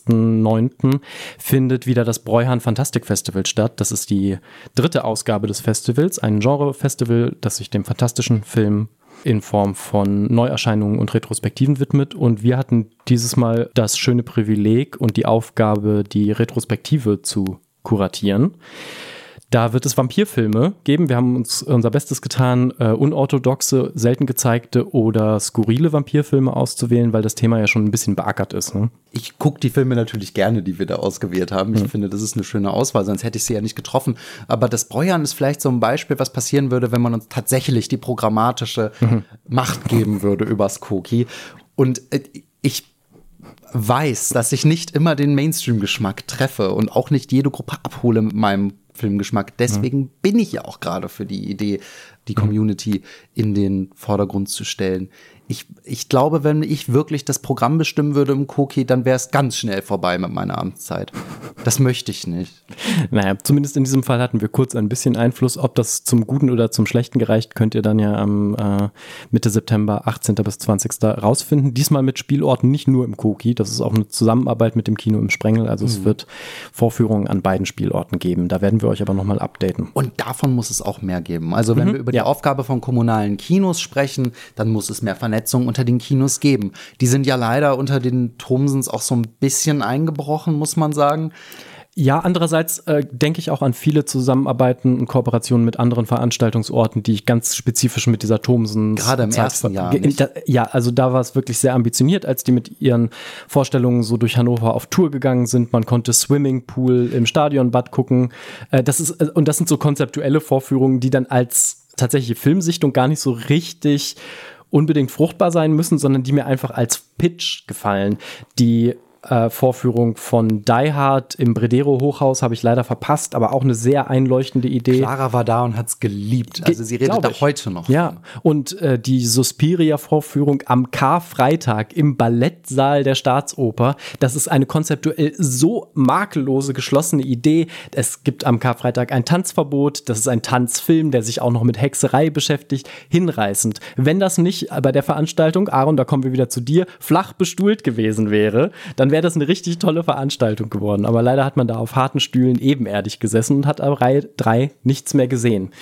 20.09. findet wieder das Breuhan Fantastic Festival statt. Das ist die 3. Ausgabe des Festivals, ein Genre-Festival, das sich dem fantastischen Film in Form von Neuerscheinungen und Retrospektiven widmet. Und wir hatten dieses Mal das schöne Privileg und die Aufgabe, die Retrospektive zu kuratieren. Da wird es Vampirfilme geben. Wir haben uns unser Bestes getan, unorthodoxe, selten gezeigte oder skurrile Vampirfilme auszuwählen, weil das Thema ja schon ein bisschen beackert ist. Ne? Ich gucke die Filme natürlich gerne, die wir da ausgewählt haben. Ich finde, das ist eine schöne Auswahl, sonst hätte ich sie ja nicht getroffen. Aber das Breuern ist vielleicht so ein Beispiel, was passieren würde, wenn man uns tatsächlich die programmatische Macht geben würde übers Koki. Und ich weiß, dass ich nicht immer den Mainstream-Geschmack treffe und auch nicht jede Gruppe abhole mit meinem Filmgeschmack. Deswegen bin ich ja auch gerade für die Idee, die Community in den Vordergrund zu stellen. Ich glaube, wenn ich wirklich das Programm bestimmen würde im Koki, dann wäre es ganz schnell vorbei mit meiner Amtszeit. Das möchte ich nicht. Naja, zumindest in diesem Fall hatten wir kurz ein bisschen Einfluss. Ob das zum Guten oder zum Schlechten gereicht, könnt ihr dann ja am Mitte September, 18. bis 20. rausfinden. Diesmal mit Spielorten, nicht nur im Koki. Das ist auch eine Zusammenarbeit mit dem Kino im Sprengel. Also es wird Vorführungen an beiden Spielorten geben. Da werden wir euch aber nochmal updaten. Und davon muss es auch mehr geben. Also wenn wir über die Aufgabe von kommunalen Kinos sprechen, dann muss es mehr Vernetzung unter den Kinos geben. Die sind ja leider unter den Thomsens auch so ein bisschen eingebrochen, muss man sagen. Ja, andererseits denke ich auch an viele Zusammenarbeiten und Kooperationen mit anderen Veranstaltungsorten, die ich ganz spezifisch mit dieser Thomsen gerade im ersten Jahr ja, also da war es wirklich sehr ambitioniert, als die mit ihren Vorstellungen so durch Hannover auf Tour gegangen sind. Man konnte Swimmingpool im Stadionbad gucken. Das sind so konzeptuelle Vorführungen, die dann als tatsächliche Filmsichtung gar nicht so richtig unbedingt fruchtbar sein müssen, sondern die mir einfach als Pitch gefallen. Die Vorführung von Die Hard im Bredero-Hochhaus habe ich leider verpasst, aber auch eine sehr einleuchtende Idee. Clara war da und hat es geliebt. Also sie redet da heute noch. Ja, und die Suspiria-Vorführung am Karfreitag im Ballettsaal der Staatsoper, das ist eine konzeptuell so makellose, geschlossene Idee. Es gibt am Karfreitag ein Tanzverbot, das ist ein Tanzfilm, der sich auch noch mit Hexerei beschäftigt, hinreißend. Wenn das nicht bei der Veranstaltung, Aaron, da kommen wir wieder zu dir, flach bestuhlt gewesen wäre, dann wäre das eine richtig tolle Veranstaltung geworden. Aber leider hat man da auf harten Stühlen ebenerdig gesessen und hat ab Reihe 3 nichts mehr gesehen.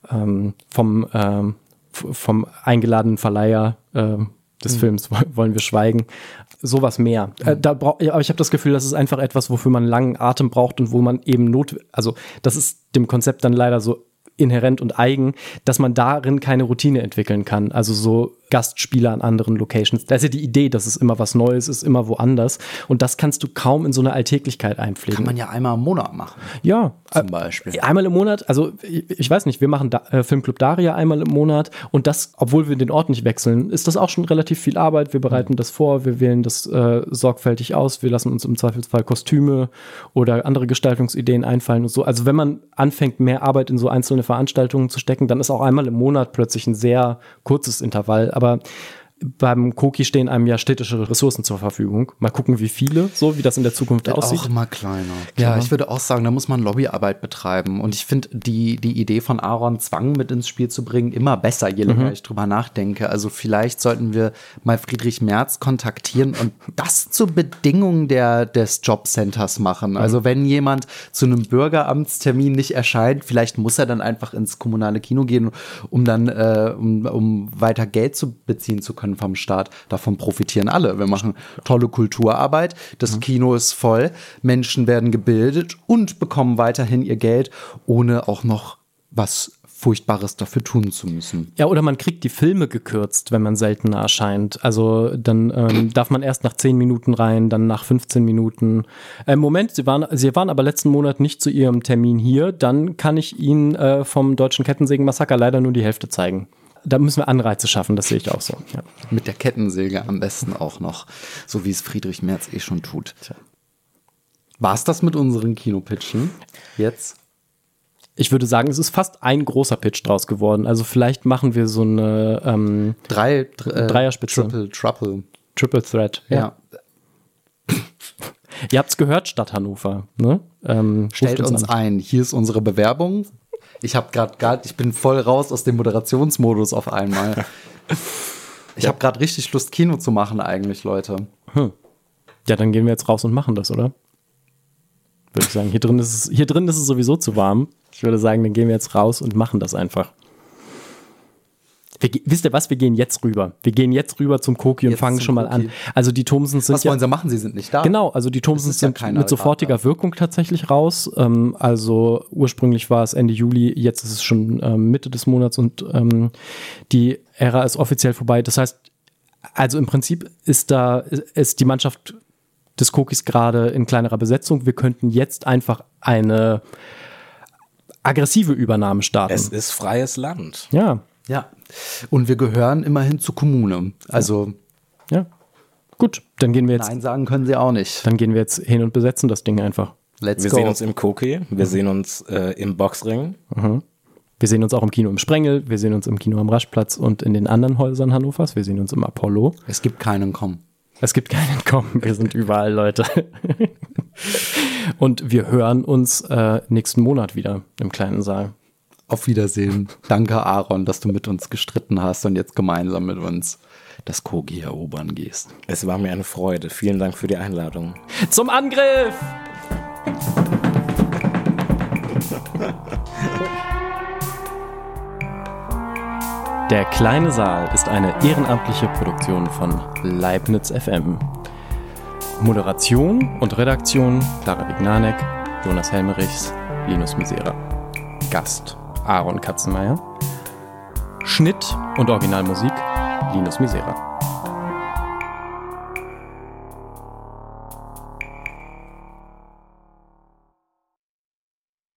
vom eingeladenen Verleiher des Films wollen wir schweigen. Sowas mehr. Aber ich habe das Gefühl, das ist einfach etwas, wofür man langen Atem braucht und wo man eben also das ist dem Konzept dann leider so inhärent und eigen, dass man darin keine Routine entwickeln kann. Also so Gastspieler an anderen Locations. Da ist ja die Idee, dass es immer was Neues ist, immer woanders. Und das kannst du kaum in so eine Alltäglichkeit einpflegen. Kann man ja einmal im Monat machen. Ja. Zum Beispiel. Einmal im Monat, also ich weiß nicht, wir machen Filmclub Daria einmal im Monat und das, obwohl wir den Ort nicht wechseln, ist das auch schon relativ viel Arbeit. Wir bereiten das vor, wir wählen das sorgfältig aus, wir lassen uns im Zweifelsfall Kostüme oder andere Gestaltungsideen einfallen und so. Also wenn man anfängt, mehr Arbeit in so einzelne Veranstaltungen zu stecken, dann ist auch einmal im Monat plötzlich ein sehr kurzes Intervall. Aber beim Koki stehen einem ja städtische Ressourcen zur Verfügung. Mal gucken, wie viele, so wie das in der Zukunft aussieht. Auch immer kleiner. Ja, ich würde auch sagen, da muss man Lobbyarbeit betreiben. Und ich finde die Idee von Aaron Zwang mit ins Spiel zu bringen immer besser, je länger ich drüber nachdenke. Also vielleicht sollten wir mal Friedrich Merz kontaktieren und das zur Bedingung des Jobcenters machen. Also wenn jemand zu einem Bürgeramtstermin nicht erscheint, vielleicht muss er dann einfach ins kommunale Kino gehen, um dann um weiter Geld zu beziehen zu können vom Staat. Davon profitieren alle. Wir machen tolle Kulturarbeit, das Kino ist voll, Menschen werden gebildet und bekommen weiterhin ihr Geld, ohne auch noch was Furchtbares dafür tun zu müssen. Ja, oder man kriegt die Filme gekürzt, wenn man seltener erscheint. Also dann darf man erst nach 10 Minuten rein, dann nach 15 Minuten. Moment, Sie waren aber letzten Monat nicht zu Ihrem Termin hier, dann kann ich Ihnen vom Deutschen Kettensägen-Massaker leider nur die Hälfte zeigen. Da müssen wir Anreize schaffen, das sehe ich auch so. Ja. Mit der Kettensäge am besten auch noch, so wie es Friedrich Merz schon tut. War es das mit unseren Kinopitchen jetzt? Ich würde sagen, es ist fast ein großer Pitch draus geworden. Also vielleicht machen wir so eine Dreierspitze. Triple Threat. Ja. Ihr habt es gehört, Stadt Hannover. Ne? Stellt uns ein. Hier ist unsere Bewerbung. Ich bin voll raus aus dem Moderationsmodus auf einmal. Ich habe gerade richtig Lust, Kino zu machen eigentlich, Leute. Ja, dann gehen wir jetzt raus und machen das, oder? Würde ich sagen. Hier drin ist es sowieso zu warm. Ich würde sagen, dann gehen wir jetzt raus und machen das einfach. Wisst ihr was? Wir gehen jetzt rüber. Wir gehen jetzt rüber zum Koki und fangen schon mal an. Also die Thomsens sind Was wollen sie machen? Sie sind nicht da. Genau, also die Thomsens sind mit sofortiger Wirkung tatsächlich raus. Also ursprünglich war es Ende Juli, jetzt ist es schon Mitte des Monats und die Ära ist offiziell vorbei. Das heißt, also im Prinzip ist die Mannschaft des Kokis gerade in kleinerer Besetzung. Wir könnten jetzt einfach eine aggressive Übernahme starten. Es ist freies Land. Ja. Ja, und wir gehören immerhin zur Kommune. Also ja, gut, dann gehen wir jetzt. Nein sagen können sie auch nicht. Dann gehen wir jetzt hin und besetzen das Ding einfach. Wir sehen uns im Koki, wir sehen uns im Boxring. Wir sehen uns auch im Kino im Sprengel, wir sehen uns im Kino am Raschplatz und in den anderen Häusern Hannovers. Wir sehen uns im Apollo. Es gibt keinen Komm. Es gibt keinen Komm, wir sind überall, Leute. Und wir hören uns nächsten Monat wieder im kleinen Saal. Auf Wiedersehen. Danke, Aaron, dass du mit uns gestritten hast und jetzt gemeinsam mit uns das Kogi erobern gehst. Es war mir eine Freude. Vielen Dank für die Einladung. Zum Angriff! Der kleine Saal ist eine ehrenamtliche Produktion von Leibniz FM. Moderation und Redaktion Clara Wignanek, Jonas Helmerichs, Linus Misera. Gast Aaron Katzenmeier. Schnitt und Originalmusik Linus Misera.